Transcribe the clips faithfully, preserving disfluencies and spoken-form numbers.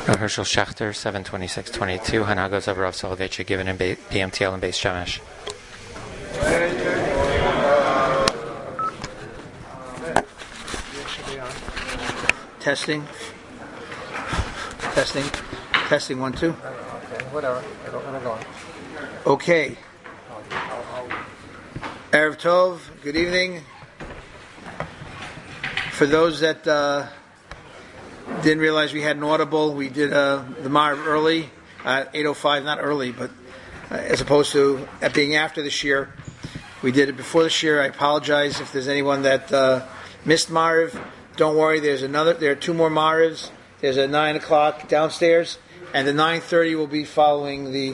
Rav Hershel Schachter, seven twenty-six twenty-two, Hanagos of Rav Soloveitchik, given in B M T L and Beis Shemesh. Testing. Testing. Testing, one, two. Okay, whatever. I don't want to go on. Okay. Erev Tov, good evening. For those that uh, didn't realize we had an audible, we did uh, the Ma'ariv early, uh, eight oh five, not early, but uh, as opposed to it being after the Shir. We did it before the Shir. I apologize if there's anyone that uh, missed Ma'ariv. Don't worry, there's another. There are two more Ma'arivs. There's a nine o'clock downstairs, and the nine thirty will be following the.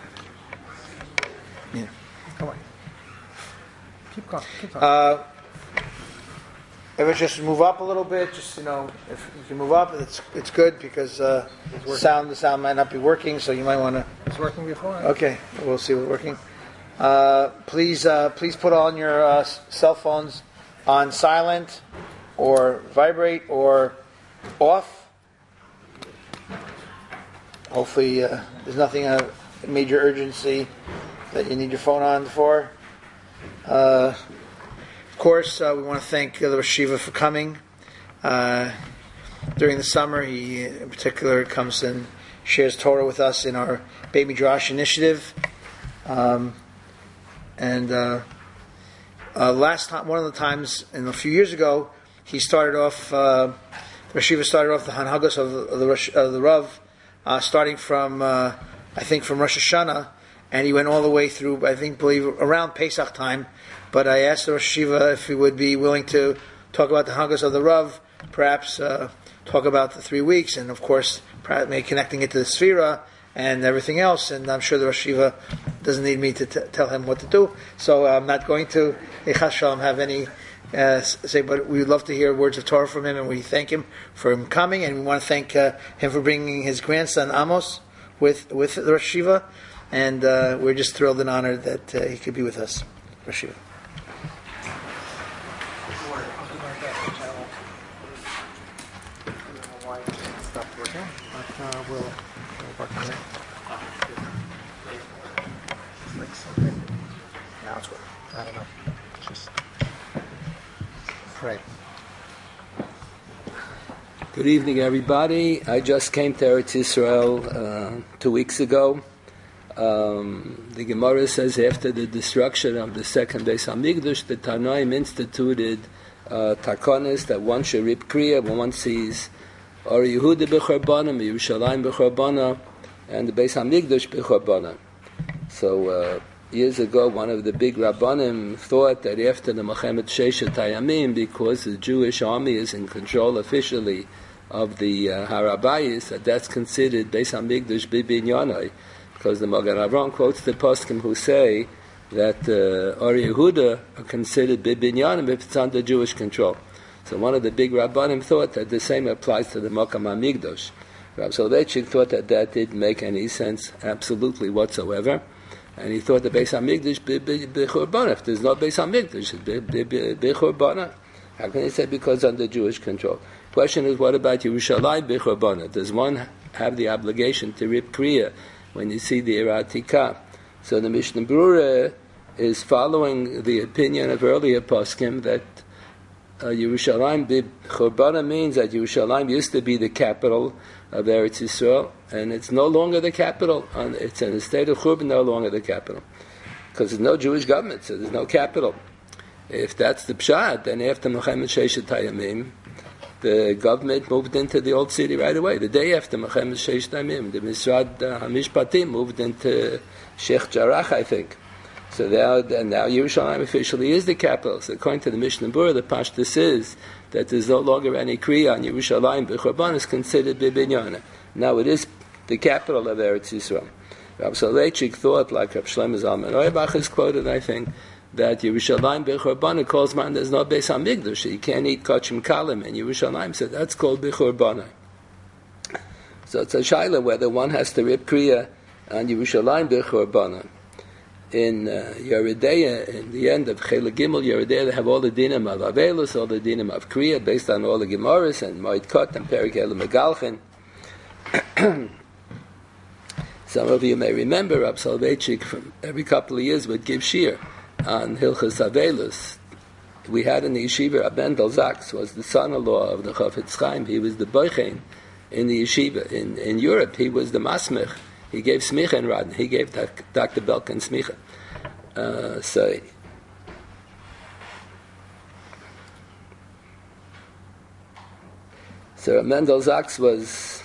Yeah. Come on. Keep going. Keep going. Uh, if it's just move up a little bit, just you know, if you can move up, it's it's good because uh, sound the sound might not be working, so you might want to. It's working before. Okay, we'll see what's working. Uh, please, uh, please put on your uh, cell phones on silent, or vibrate, or off. Hopefully, uh, there's nothing of major urgency that you need your phone on for. Uh, of course, uh, we want to thank uh, the Rosh Yeshiva for coming. Uh, during the summer, he in particular comes and shares Torah with us in our Beit Midrash initiative. Um, and uh, uh, last time, one of the times, and a few years ago, he started off. Uh, Rosh Yeshiva started off the Hanhagos of the of the, Rosh, of the Rav, uh, starting from uh, I think from Rosh Hashanah. And he went all the way through, I think, believe around Pesach time. But I asked the Rosh Yeshiva if he would be willing to talk about the Hagos of the Rav, perhaps uh, talk about the three weeks, and of course, perhaps maybe connecting it to the Sfira and everything else. And I'm sure the Rosh Yeshiva doesn't need me to t- tell him what to do. So I'm not going to, Chas Shalom, have any uh, say, but we would love to hear words of Torah from him, and we thank him for him coming, and we want to thank uh, him for bringing his grandson Amos with, with the Rosh Yeshiva. And uh, we're just thrilled and honored that uh, he could be with us. Rosh Yeshiva. Stopped working, but uh, we'll, we'll work on it. It's like something. Now it's working. I don't know. Just pray. Good evening, everybody. I just came to Eretz Yisrael uh, two weeks ago. Um, the Gemara says after the destruction of the second Beis Hamikdash, the Tanoim instituted uh, takonis that one should rip kriya when one sees Or Yehuda b'chorbana, Yerushalayim b'chorbana, and the Beis Hamikdash b'chorbana. So uh, years ago, one of the big Rabbanim thought that after the Melchemet Sheshet Hayamim, because the Jewish army is in control officially of the uh, Harabayis, that that's considered Beis Hamikdash b'binyanai. Because the Magen Avraham quotes the poskim who say that uh, Or Yehuda are considered bibinyanim if it's under Jewish control. So one of the big Rabbanim thought that the same applies to the Makam HaMikdash. Rav Soloveitchik thought that that didn't make any sense absolutely whatsoever. And he thought the Beis HaMikdash b'churbana. If there's no Beis HaMikdash, it's b'churbana. How can he say because under Jewish control? Question is, what about Yerushalayim b'churbana? Does one have the obligation to rip kriya when you see the Iratika? So the Mishnah Berurah is following the opinion of earlier poskim that uh, Yerushalayim b'churbana means that Yerushalayim used to be the capital of Eretz Yisrael, and it's no longer the capital. It's in a state of churban, no longer the capital, because there's no Jewish government, so there's no capital. If that's the pshat, then after Melchemet Sheshet Hayamim, the government moved into the old city right away. The day after Melchemet Sheshet Hayamim, the Misrad HaMishpatim moved into Sheikh Jarrah, I think. So now, and now Yerushalayim officially is the capital. So according to the Mishnah Berurah, the pashtus is that there's no longer any kriya on Yerushalayim. B'churban is considered bibinyana. Now it is the capital of Eretz Yisrael. Rav Soloveitchik thought, like Rav Shlomo Zalman Auerbach is quoted, I think, that Yerushalayim b'churban calls man there's no Beis Hamikdash. You can't eat kachim kalim in Yerushalayim. So that's called b'churban. So it's a shaila whether one has to rip kriya on Yerushalayim b'churban. In uh, Yeridea, in the end of Chela Gimel, Yeridea, they have all the dinim of Avelus, all the dinim of Kriya, based on all the Gemaras, and Moed Kot, and Perik El Megalchen. Some of you may remember Rab Soloveitchik from every couple of years would give shir on Hilchas Avelus. We had in the yeshiva, Rab Mendel Zaks was the son-in-law of the Chafetz Chaim. He was the boichein in the yeshiva. In, in Europe, he was the masmich. He gave smicha in Radin. He gave Doctor Belkin smicha. Uh, so, so Rab Mendel Zaks was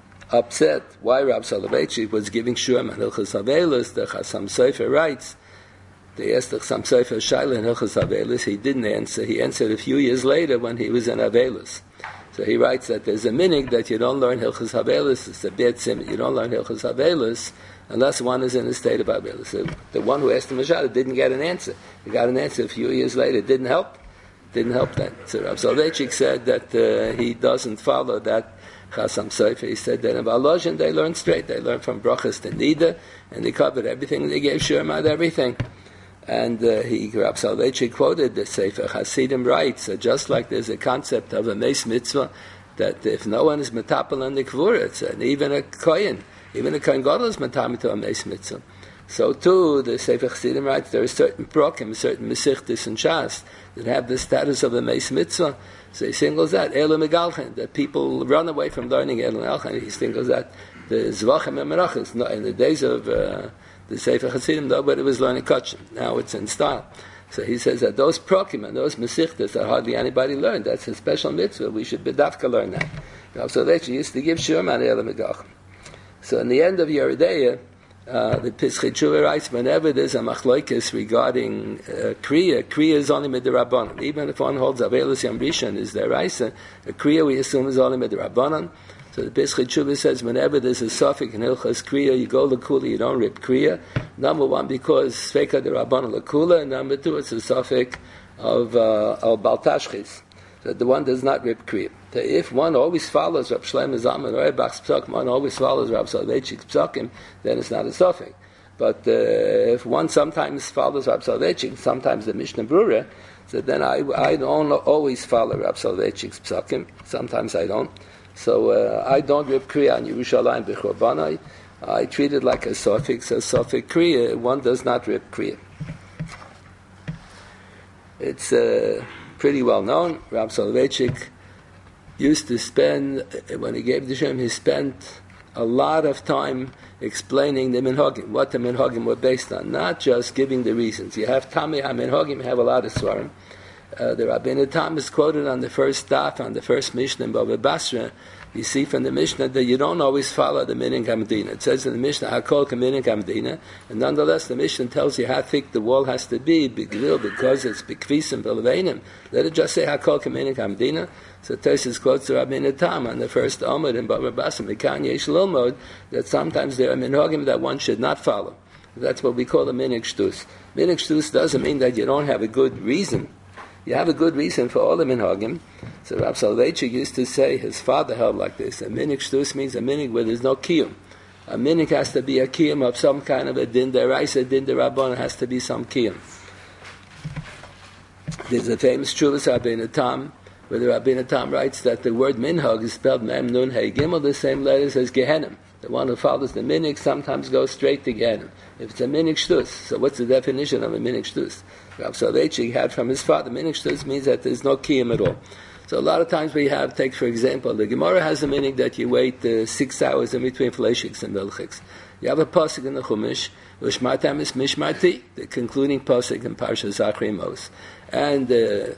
upset why Rab Soloveitchik was giving shurim on Hilchas Avelus. The Chassam Sofer writes, they asked the Chassam Sofer Shaila in Hilchas Avelus. He didn't answer. He answered a few years later when he was in Avelus. So he writes that there's a minig that you don't learn Hilchas Avelus. It's a bad sim. You don't learn Hilchas Avelus unless one is in a state of Avelus. So the one who asked him a Shaila didn't get an answer. He got an answer a few years later. It didn't help. Didn't help that. So Rab Soloveitchik said that uh, he doesn't follow that Chassam Sofer. He said that in Volozhin they learned straight. They learned from Brachas to Nida, and they covered everything. They gave shurim out everything. And uh, he, Rab Soloveitchik quoted the Sefer Hasidim writes, uh, just like there's a concept of a meis mitzvah, that if no one is metapel on the kvura, and even a kohen, even a kohen gadol is metapel to a meis mitzvah. So too, the Sefer Hasidim writes, there are certain prokim, certain mesichtis and shas that have the status of a meis mitzvah. So he singles out Elu Megalchen, that people run away from learning Elu Megalchen. He singles out the Zvachim and Merachos. No, in the days of uh, the Sefer Hasidim, nobody was learning Kachim. Now it's in style. So he says that those prokim and those mesichtas that hardly anybody learned, that's a special mitzvah. We should bedavka learn that. So they used to give shurim on Elu Megalchen. So in the end of Yeridea, Uh, the Pischei Tshuva writes, whenever there's a machlokes regarding uh, kriya, kriya is only midrabanan. Even if one holds Avelus Yom Rishon is deraisa, a kriya we assume is only midrabanan. So the Pischei Tshuva says, whenever there's a suffix in Hilchas kriya, you go lekula, you don't rip kriya. Number one, because sveka derabanan lekula, and number two, it's a suffix of uh, al baltashchis. So the one does not rip kriya. So if one always follows Rab Shlomo Zalman or Eibach's psakim, one always follows Rab Soloveitchik's psakim, then it's not a suffix. But uh, if one sometimes follows Rab Soloveitchik, sometimes the Mishnah Brura, so then I, I don't always follow Rab Soloveitchik's psakim. Sometimes I don't. So uh, I don't rip kriya on Yerushalayim b'churbanai. I treat it like a suffix. A suffix kriya, one does not rip kriya. It's uh, pretty well known. Rab Soloveitchik used to spend, when he gave the Shem, he spent a lot of time explaining the minhagim, what the minhagim were based on, not just giving the reasons. You have Tamei HaMinhagim, you have a lot of svarim. Uh, the Rabbeinu Tam is quoted on the first daf, on the first Mishnah in Bava Basra. You see from the Mishnah that you don't always follow the Minhag HaMedina. It says in the Mishnah, Hakol K'Minhag HaMedina, and nonetheless the Mishnah tells you how thick the wall has to be, bigvil, because it's bikvisim v'leveinim. Let it just say Hakol K'Minhag HaMedina. So Tosfos quotes the Rabbeinu Tam on the first Amud in Bava Basra, Mikan Yesh Lilmod, that sometimes there are minhagim that one should not follow. That's what we call a minhag shtus. Minhag shtus doesn't mean that you don't have a good reason. You have a good reason for all the minhagim. So Rab Soloveitchik used to say, his father held like this, a minhag shtus means a minhag where there's no kiyum. A minhag has to be a kiyum of some kind of a din deraisa, din derabbanan, has to be some kiyum. There's a famous Chuvas Rabbeinu Tam, where the Rabbeinu Tam writes that the word minhag is spelled mem nun hey gimel, the same letters as gehenim. The one who follows the minhag sometimes goes straight to gehenim. If it's a minhag shtus, so what's the definition of a minhag shtus? Rab Soloveitchik had from his father, minhag shtus means that there's no kiyum at all. So a lot of times we have, take for example, the Gemara has a minhag that you wait uh, six hours in between fleishiks and milchiks. You have a pasuk in the Chumash, V'shmartam is mishmarti, the concluding pasuk in Parshas Zachri Mos. And uh,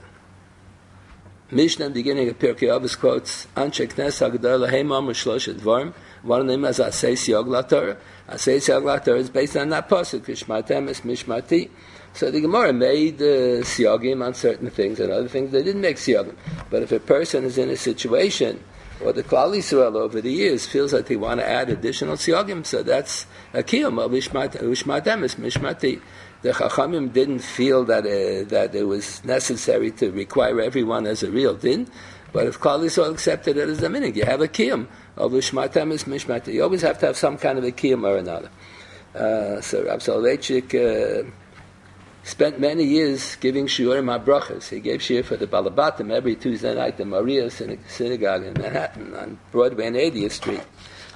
Mishnah in the beginning of Pirkei Avos quotes, Anshe Knes HaGedol Heimam U'Shloshet Dvarim. One of them is Asei Siyog LaTorah. Asei Siyog LaTorah is based on that pasuk, V'shmartam is mishmarti. So the Gemara made uh, siyagim on certain things, and other things they didn't make siyagim. But if a person is in a situation, or the Klal Yisrael over the years feels that they want to add additional siyagim, so that's a kiyum of Ushmatem is mishmati. The Chachamim didn't feel that uh, that it was necessary to require everyone as a real din, but if Klal Yisrael accepted it as a minig, you have a kiyum of Ushmatem is mishmati. You always have to have some kind of a kiyum or another. Uh, so Rab Soloveitchik uh, spent many years giving shiurim habrachas. He gave shiur for the Balabatim every Tuesday night in Maria's Synagogue in Manhattan on Broadway and eightieth Street.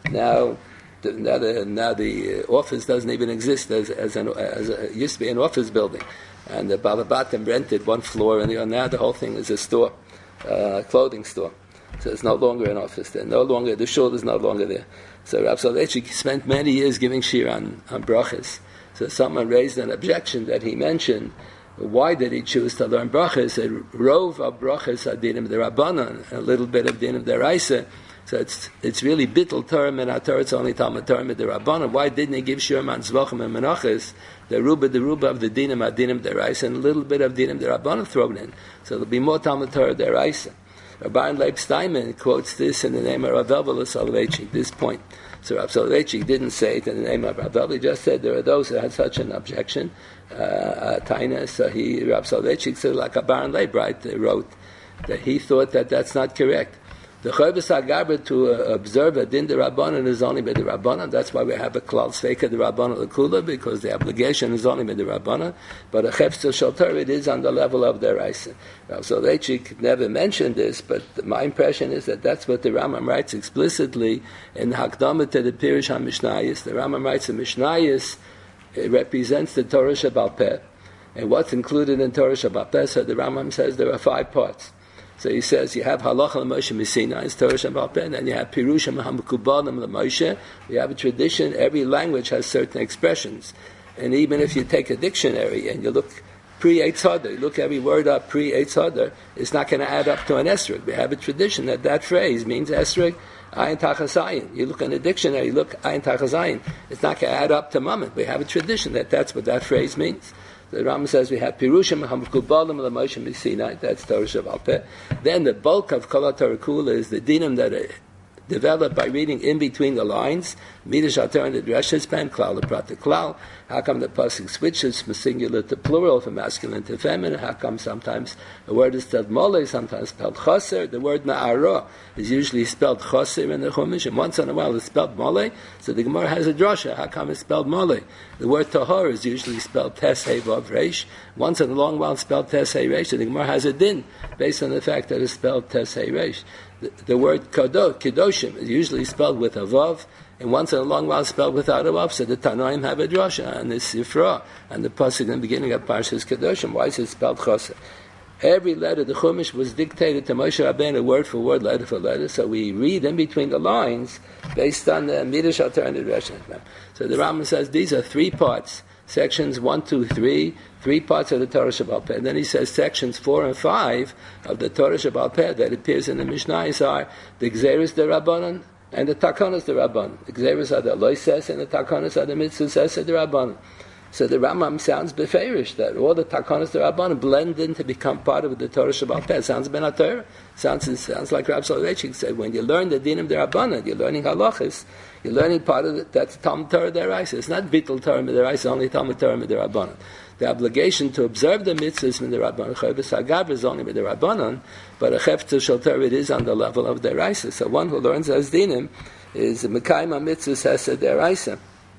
Now, the, now, the, now the office doesn't even exist as, as, an, as a, it used to be an office building. And the Balabatim rented one floor, and now the whole thing is a store, uh, clothing store. So it's no longer an office there. No longer, the shul is no longer there. So Rav Soloveitchik spent many years giving shir on, on brachas. So someone raised an objection that he mentioned. Why did he choose to learn brachas? A rov of brachas are dinim derabanan, a little bit of dinim deraisa. So it's it's really bittul Torah and Torah. It's only Talmud Torah derabanan. Why didn't he give shir on zvachim and menachas? The ruba, the ruba of the dinim are dinim deraisa, and a little bit of dinim derabanan thrown in. So there'll be more Talmud Torah deraisa. Rabbi Leib Steinman quotes this in the name of Rav Elvel Soloveitchik, this point. So Rav Soloveitchik didn't say it in the name of Rav Elvel, he just said there are those that had such an objection, uh, uh, Taina, so he, Rav Soloveitchik said like a Baron Leib, right, wrote that he thought that that's not correct. The Chayvus HaGabra to uh, observe a din de Rabbanan is only by the Rabbanan. That's why we have a Klal Sveika de Rabbanan L'Kula, because the obligation is only by the Rabbanan. But a Chefzer Shel Torah, it is on the level of their Raisa. So Leitchik never mentioned this, but my impression is that that's what the Rambam writes explicitly in the Hakdama to the Pirush HaMishnayis. The Rambam writes the Mishnayis it represents the Torah Shebal Peh. And what's included in Torah Shebal Peh, so the Rambam says there are five parts. So he says you have halacha l'Moshe Messina, it's Torah Shebal Peh, and then you have pirushim ha'mekubalim l'Moshe. You have a tradition. Every language has certain expressions, and even if you take a dictionary and you look pre-Eitz Hadar, you look every word up pre-Eitz Hadar, it's not going to add up to an esrog. We have a tradition that that phrase means esrog, ayin tachasayin. You look in a dictionary, you look ayin tachasayin. It's not going to add up to moment. We have a tradition that that's what that phrase means. The Rambam says we have Pirushim HaMekubalim L'Moshe Messina, that's Torah Shebal Peh. Then the bulk of Kol HaTorah Kula is the dinim that are developed by reading in between the lines. Midrash HaTorah and the Dresh's pen, Klal L'Prat Klal. How come the pasuk switches from singular to plural, from masculine to feminine? How come sometimes a word is spelled mole, sometimes spelled chaser? The word ma'ara is usually spelled chaser in the Chumash, and once in a while it's spelled mole. So the Gemara has a drasha. How come it's spelled mole? The word tahor is usually spelled tes hey vav reish. Once in a long while it's spelled tes hey reish. So the Gemara has a din based on the fact that it's spelled tes hey reish. The, the word kadosh, kedoshim is usually spelled with a vav, and once in a long while spelled without a vav. So the Tanoim have a drasha and the Sifra and the pasuk in the beginning of Parshas Kedoshim. Why is it spelled chaser? Every letter of the Chumash was dictated to Moshe Rabbeinu word for word, letter for letter. So we read in between the lines based on the Midrash HaTorah and the Dresh's pen. So the Rambam says these are three parts. Sections one, two, three, three parts of the Torah Shebal Peh. And then he says sections four and five of the Torah Shebal Peh that appears in the Mishnayos are the Gzeirus de Rabbanan and the Takonos de Rabbanan. The Gzeirus are the Loises and the Takonos are the Mitzvahs de Rabbanan. So the Rambam sounds beferish that all the Takonos de Rabbanan blend in to become part of the Torah Shebal Peh. It sounds ben HaTorah. Sounds sounds like Rav Soloveitchik said. When you learn the dinim de Rabbanan, you're learning halachas. You're learning part of it. That's Talmud Torah deraisa. It's not bittul Torah deraisa. Only Talmud Torah derabanan. The obligation to observe the mitzvahs in the Rabbanan, Chayvus HaGabra is only with the Rabbanan, but a Chefzer Shel Torah it is on the level of deraisa. So one who learns as dinim is Mekayim HaMitzvahs Hesed deraisa.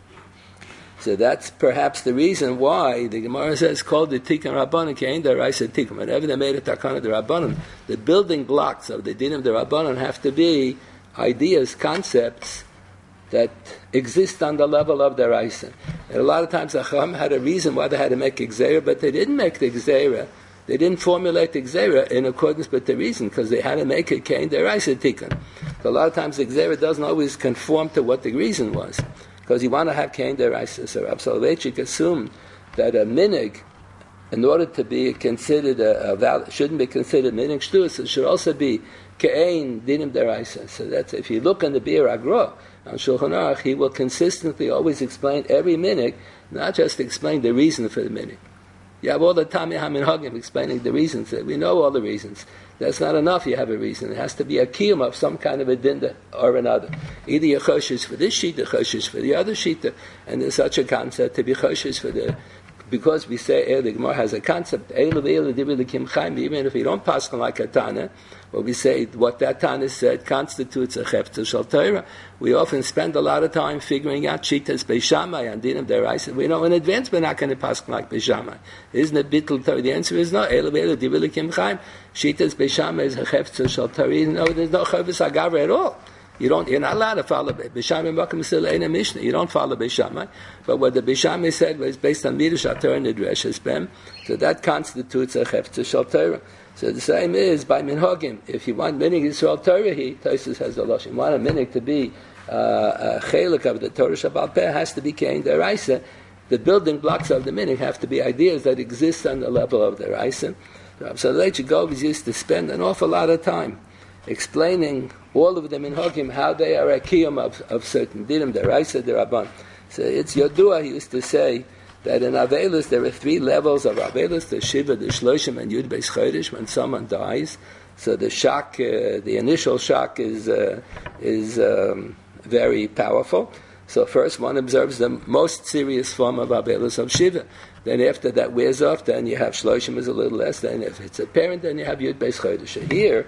So that's perhaps the reason why the Gemara says called the Tikkun Rabbanan Kein deraisa Tikkun. Whenever they made a Takana de Rabbanan, the building blocks of the dinim de Rabbanan have to be ideas, concepts that exist on the level of the Raisa. And a lot of times the Chacham had a reason why they had to make Gzeira, but they didn't make the Gzeira. They didn't formulate the Gzeira in accordance with the reason, because they had to make it Kein the Raisa Tikkun. So a lot of times the Gzeira doesn't always conform to what the reason was, because you want to have Kein the Raisa. So Rav Soloveitchik assumed that a minig, in order to be considered a, a valid, shouldn't be considered minig shtus, it should also be Kein dinim deraisa. So that's, if you look in the Bir Agra on Shulchan Aruch, he will consistently always explain every minig, not just explain the reason for the minig. You have all the Tami HaMinhagim explaining the reasons. We know all the reasons. That's not enough. You have a reason. It has to be a kiyum of some kind of a dinda or another. Either you're choshes for this sheet, or choshes for the other sheet, and there's such a concept to be choshes for the. Because we say, the Gemara has a concept, even if we don't pass on like a Tana, or we say what that Tana said constitutes a Chefzer Shel Torah, we often spend a lot of time figuring out Shitas Beishamai and Dinim Deraisa. We know in advance we're not going to pass like Beishamai. Isn't it Bittul Torah? The answer is no. Shitas Beishamai is a Chefzer Shel Torah. No, there's no Chavus HaGavra at all. You don't. You're not allowed to follow Beishamai Makom Sil Ein Mishnah. You don't follow Beishamai. But what the Beishamai said was based on Midrash HaTorah Nidreshes Bem. So that constitutes a Hefzer Shal Torah. So the same is by Minhagim. If you want Minig Yisrael Torah, he Tosfos has the lashon. You want a Minig to be uh, a chelik of the Torah Shabbal Peh, has to be Kein Deraisa. The building blocks of the Minig have to be ideas that exist on the level of the Raisa. So the Leitch Govis used to spend an awful lot of time explaining all of the Minhagim, how they are a kiyum of, of certain dinim, the Raisa, the Rabban. So it's Yodua, he used to say, that in Avelis there are three levels of Avelis, the Shiva, the Shloshim, and Yud Beis Chodesh, when someone dies. So the shock, uh, the initial shock is uh, is um, very powerful. So first one observes the most serious form of Avelis of Shiva. Then after that wears off, then you have Shloshim is a little less. Then if it's a parent, then you have Yud Beis Chodesh. Here,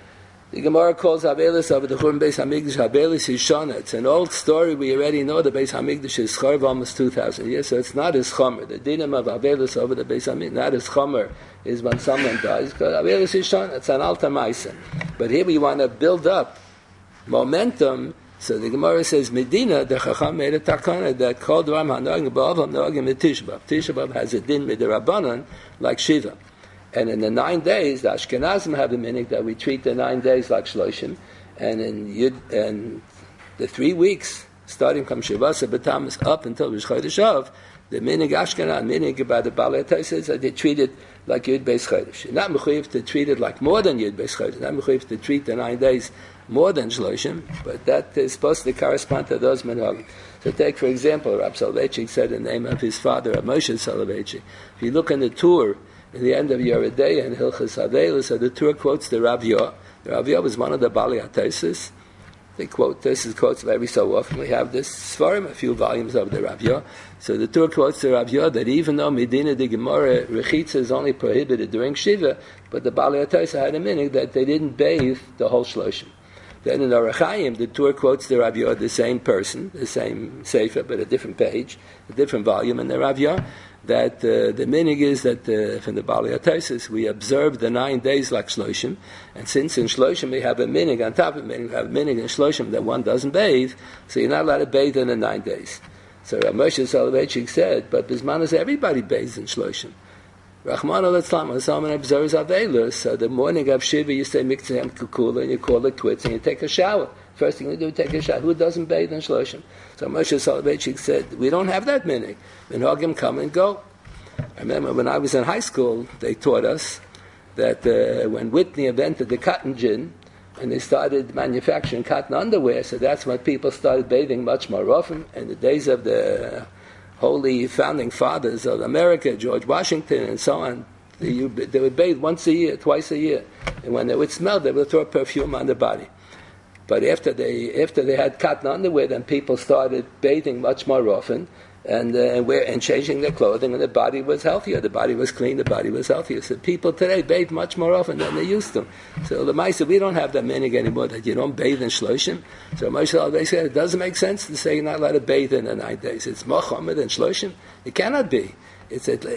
the Gemara calls Avelis of the Churban Beis Hamikdash Avelis Yishana. It's an old story. We already know the Beis Hamikdash is chorv almost two thousand years, so it's not as chomer. The dinim of Avelis over the Beis Hamikdash, not as chomer, is when someone dies. Because Avelis Yishana, it's an alta ma'isa. But here we want to build up momentum. So the Gemara says, Medina, the Chacham made a takana that called Ram Hanogim Ba'avam Nogim Tisha B'av. Tisha B'av has a din with the Rabbanan like Shiva. And in the nine days, the Ashkenazim have a minhag that we treat the nine days like Shloshim. And in Yud, and the three weeks, starting from Shavasa B'Tamas up until Rosh Chodesh Av, the minhag Ashkenaz, minhag by the Balei Torah says that they treat it like Yud Beis Chodesh. You're not mechuyev to treat it like more than Yud Beis Chodesh. Not mechuyev to treat the nine days more than Shloshim, but that is supposed to correspond to those minhagim. So take, for example, Rab Soloveitchik said in the name of his father, Rab Moshe Soloveitchik. If you look in the Tur, in the end of Yeridei and Hilchas Avelis, so the Tur quotes the Rav Yah. The Rav Yah was one of the Bali HaTosfos. They quote this, is quotes very so often. We have this Sfarim, a few volumes of the Rav Yah. So the Tur quotes the Rav Yah that even though Medina de Gemara Rechitza is only prohibited during Shiva, but the Bali HaTosfos had a minhag that they didn't bathe the whole Shloshim. Then in Orach Chaim, the Tur quotes the Rav Yah, the same person, the same sefer, but a different page, a different volume in the Rav Yah, that uh, the minhag is that uh, from the Bali HaTosfos we observe the nine days like Shloshim, and since in Shloshim we have a minhag on top of minhag, we have a minhag in Shloshim that one doesn't bathe, so you're not allowed to bathe in the nine days. So Rav Moshe Soloveitchik said, but Bismanos everybody bathes in Shloshim. Rachmana Litzlan, someone observes Avelis, so the morning of Shiva you say Miktzeh Kukula and you call it quits and you take a shower. First thing you do, take a shower. Who doesn't bathe in Shloshim? So Moshe Soloveitchik said, we don't have that minhag. Minhagim come and go. I remember when I was in high school, they taught us that uh, when Whitney invented the cotton gin, and they started manufacturing cotton underwear, so that's when people started bathing much more often. In the days of the holy founding fathers of America, George Washington and so on, they, they would bathe once a year, twice a year. And when they would smell, they would throw perfume on their body. But after they after they had cotton underwear, then people started bathing much more often and uh, and, wear, and changing their clothing, and the body was healthier. The body was clean, the body was healthier. So people today bathe much more often than they used to. So the Maisa, we don't have that minhag anymore, that you don't bathe in Shloshim. So Moshe, they said it doesn't make sense to say you're not allowed to bathe in the nine days. It's Mohammed and Shloshim. It cannot be. It's at,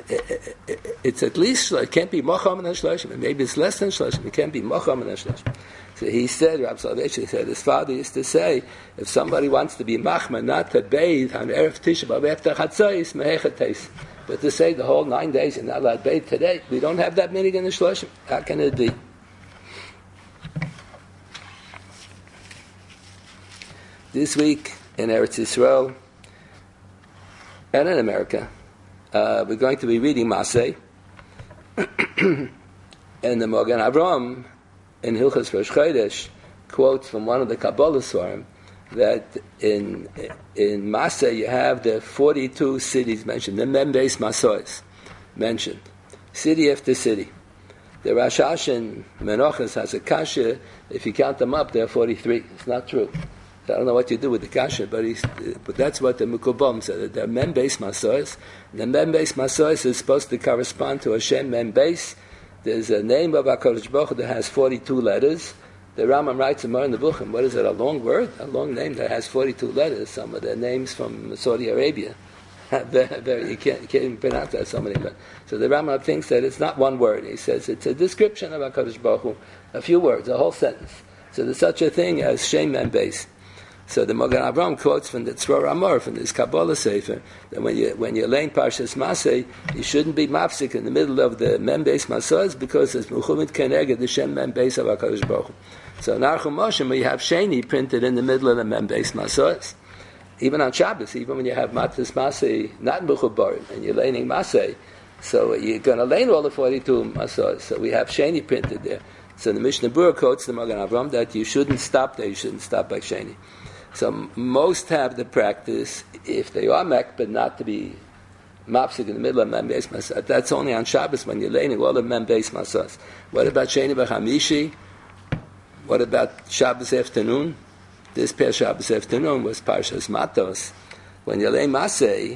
it's at least, it can't be Mohammed and Shloshim. Maybe it's less than Shloshim. It can't be Mohammed and Shloshim. So he said, Rab Soloveitchik said, his father used to say, if somebody wants to be machma, not to bathe on Erev Tisha B'Av after Chatzos, mehechates. But to say the whole nine days you're not allowed to bathe today, we don't have that minhag in the Shloshim. How can it be? This week in Eretz Yisrael and in America, uh, we're going to be reading Masei, and the Mogen Avram in Hilchas Rosh Chodesh quotes from one of the Kabbalah Svarim that in in Masei you have the forty-two cities mentioned, the Membeis Masois mentioned, city after city. The Rashash in Menachos has a kasha. If you count them up, there are forty-three. It's not true. So I don't know what you do with the kasha, but he's, but that's what the Mukubam said. The Membeis Masois. The Membeis Masois is supposed to correspond to Hashem Membeis. There's a name of HaKadosh Baruch Hu that has forty-two letters. The Rambam writes in Mar Nevuchim, what is it, a long word? A long name that has forty-two letters. Some of the names from Saudi Arabia. very, very, you, can't, you can't even pronounce that, so many. But, so the Rambam thinks that it's not one word. He says it's a description of HaKadosh Baruch Hu, a few words, a whole sentence. So there's such a thing as Shem Mem Beis. So the Magen Avraham quotes from the Tzror Amor, from this Kabbalah Sefer, that when, you, when you're laying Parshas Maseh, you shouldn't be mafsik in the middle of the Mem Beis Masas, because it's Mechumit Keneged, the Shem Mem Beis of HaKadosh Baruch Hu. So in Ar Chumashim, we have Sheni printed in the middle of the Mem Beis Masas. Even on Shabbos, even when you have Matas Maseh, not Mechubarim, and you're laying Maseh, so you're going to lay all the forty-two Masas. So we have Sheni printed there. So the Mishnah Berurah quotes the Magen Avraham that you shouldn't stop there, you shouldn't stop by Sheni. So most have the practice, if they are mek, but not to be mafsik in the middle of Mem Beis Masas. That's only on Shabbos when you're laying all of Mem Beis Masas. What about Sheni B'Chamishi? What about Shabbos afternoon? This past Shabbos afternoon was Parshas Matos. When you lay Maseh,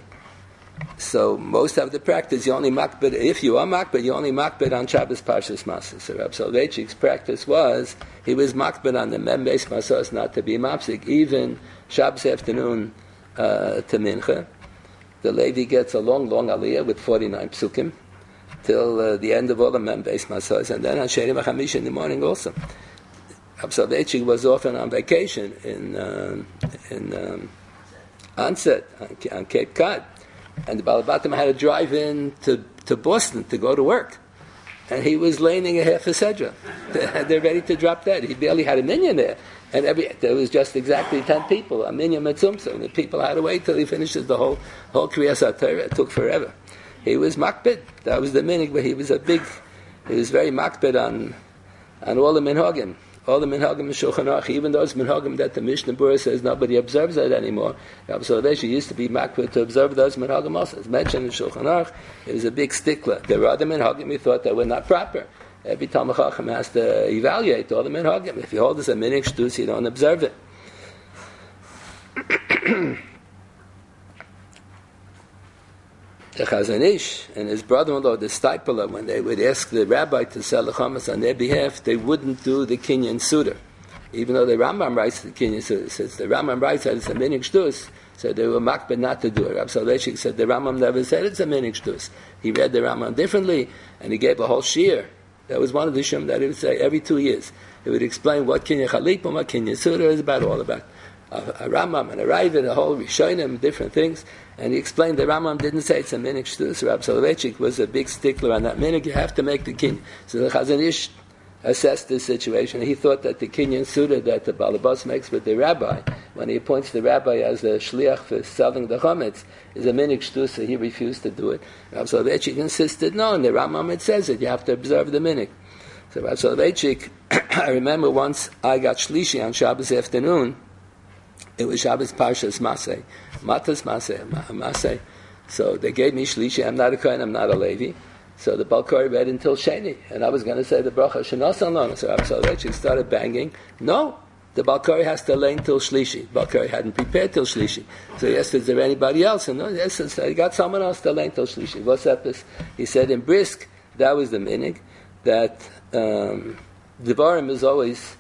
so most of the practice, you only makbid, if you are makbid, you only makbid on Shabbos Parshas Maseh. So Rab Soloveitchik's practice was, he was makbid on the Mem Beis Masas not to be mafsik, even Shabbos afternoon uh, to Mincha. The Levi gets a long, long aliyah with forty-nine psukim, till uh, the end of all the Mem Beis Masas, and then on Sheni B'Chamishi in the morning also. Rab Soloveitchik was often on vacation in um, in um, Onset, on, on Cape Cod. And the Balabatim had to drive in to, to Boston to go to work. And he was laning a half a sedra. They're ready to drop dead. He barely had a minyan there. And every there was just exactly ten people, a minyan metzumtzum. And the people had to wait till he finishes the whole whole Kriyas HaTorah. It took forever. He was makbid. That was the minig, but he was a big, he was very makbid on, on all the minhagim. All the minhagim in Shulchan Aruch, even those minhagim that the Mishnah Berurah says nobody observes that anymore. Rabbi Soloveitchik used to be makbid to observe those minhagim also. As mentioned in Shulchan Aruch, it was a big stickler. There were other minhagim he thought that were not proper. Every Talmid Chacham has to evaluate all the minhagim. If you hold this a minig shtus, you don't observe it. The Chazon Ish and his brother-in-law, the Stipler, when they would ask the rabbi to sell the chametz on their behalf, they wouldn't do the Kinyan Suda. Even though the Rambam writes the Kinyan Suda, since the Rambam writes that it's a minig shtus, so they were makbid not to do it. Rab Soloveitchik said the Rambam never said it's a minig shtus. He read the Rambam differently, and he gave a whole shiur. That was one of the shum that he would say every two years. He would explain what Kinyan Chalip and what Kinyan Suda is about, all about. A, a Rambam and a Ravid, a whole Rishonim, different things. And he explained the Rambam didn't say it's a minig shtus. Rab Soloveitchik was a big stickler on that minig. You have to make the kinyan. So the Chazon Ish assessed this situation. He thought that the kinyan suda that the Balabas makes with the rabbi, when he appoints the rabbi as the shliach for selling the chametz, is a minig shtus, so he refused to do it. Rab Soloveitchik insisted, no, and the Rambam it says it, you have to observe the minig. So Rab Soloveitchik, I remember once I got shlishi on Shabbos afternoon. It was Shabbos Parshas Maseh, Matas Maseh, Maseh. So they gave me shlishi. I'm not a Kohen, I'm not a Levi. So the Balkari read until Sheni, and I was going to say the bracha Shenasan Lana. So Rab Soloveitchik started banging. No, the Balkari has to lay until shlishi. The Balkari hadn't prepared till shlishi. So he asked, is there anybody else? And no, yes, he got someone else to lay until shlishi. What's that? He said in Brisk, that was the minig, that um, Devarim is always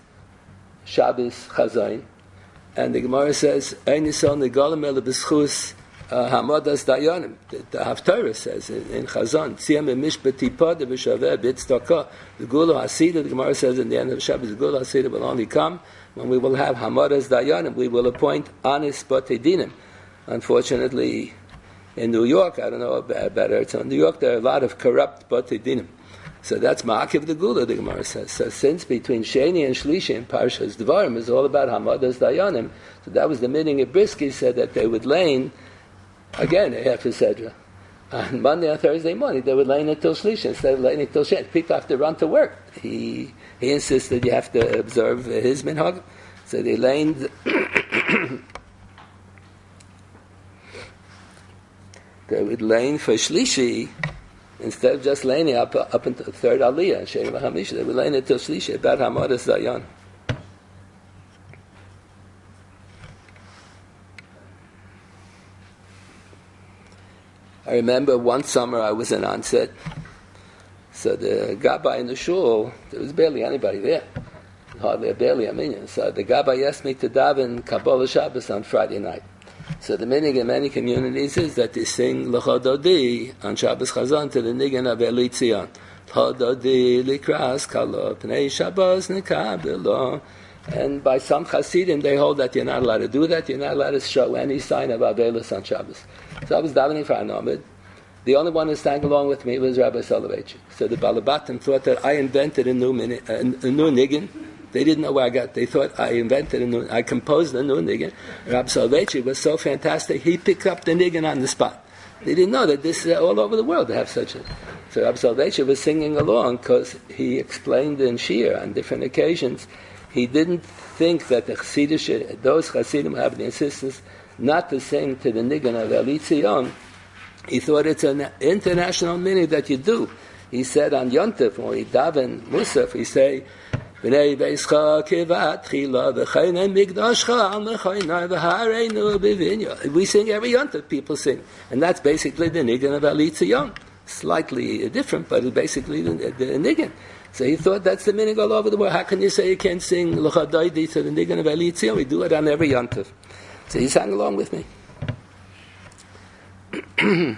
Shabbos Chazayin. And the Gemara says, "Ein yisol negalim ela b'schus hamadas dayanim." The Haftarah says in, in Chazon, "Tziyam b'mishpat tipah b'shaveh b'tzdaka." The Gula Hasidah, the Gemara says in the end of Shabbos, the Gula Hasidah will only come when we will have hamadas dayanim. We will appoint honest batei dinim. Unfortunately, in New York, I don't know about it. So in New York, there are a lot of corrupt batei dinim. So that's Ma'akiv the Gula, the Gemara says. So since between Sheni and Shlishi and Parshas Devarim is all about Hamadas Dayanim, so that was the meaning of Brisky, said that they would lane, again, a half a Sedra. On Monday and Thursday morning, they would lane until Shlishi instead of laning until Sheni. People have to run to work. He he insisted you have to observe his minhag. So they laned... they would lane for Shlishi, instead of just laying it up, up until the third aliyah, and Sheni B'Chamishi, they were laying it till Shlishi, about Hamadas Dayan. I remember one summer I was in Onset, so the Gabbai in the shul, there was barely anybody there, hardly barely a minyan. So the Gabbai asked me to daven Kabbalah Shabbos on Friday night. So the meaning in many communities is that they sing L'chododi on Shabbos Chazon to the Nigan of Eli Tzion. L'chododi likras kalo pnei Shabbos nikabelo And by some Hasidim, they hold that you're not allowed to do that. You're not allowed to show any sign of Avelis on Shabbos. So I was davening for Anomid. The only one who sang along with me was Rabbi Soloveitchik. So the Balabatim thought that I invented a new mini, a, a new niggin. They didn't know where I got. They thought I invented a new. I composed a new niggin. Rabbi Soloveitchik was so fantastic. He picked up the niggin on the spot. They didn't know that this is all over the world to have such a. So Rabbi Soloveitchik was singing along because he explained in Shir on different occasions. He didn't think that the Chassidish, those Chassidim have the insistence not to sing to the niggin of Eli Tzion. He thought it's an international meaning that you do. He said on Yontif, when we daven Musaf, he say, "B'nei beischa kivat chila v'chayne migdashcha al mechayna v'hareinu b'vinya." We sing every Yontif. People sing, and that's basically the niggin of Eli Tzion. Slightly different, but it's basically the, the niggin. So he thought that's the meaning all over the world. How can you say you can't sing l'chadaydi to the niggin of Eli Tzion? We do it on every Yontif. So he sang along with me. I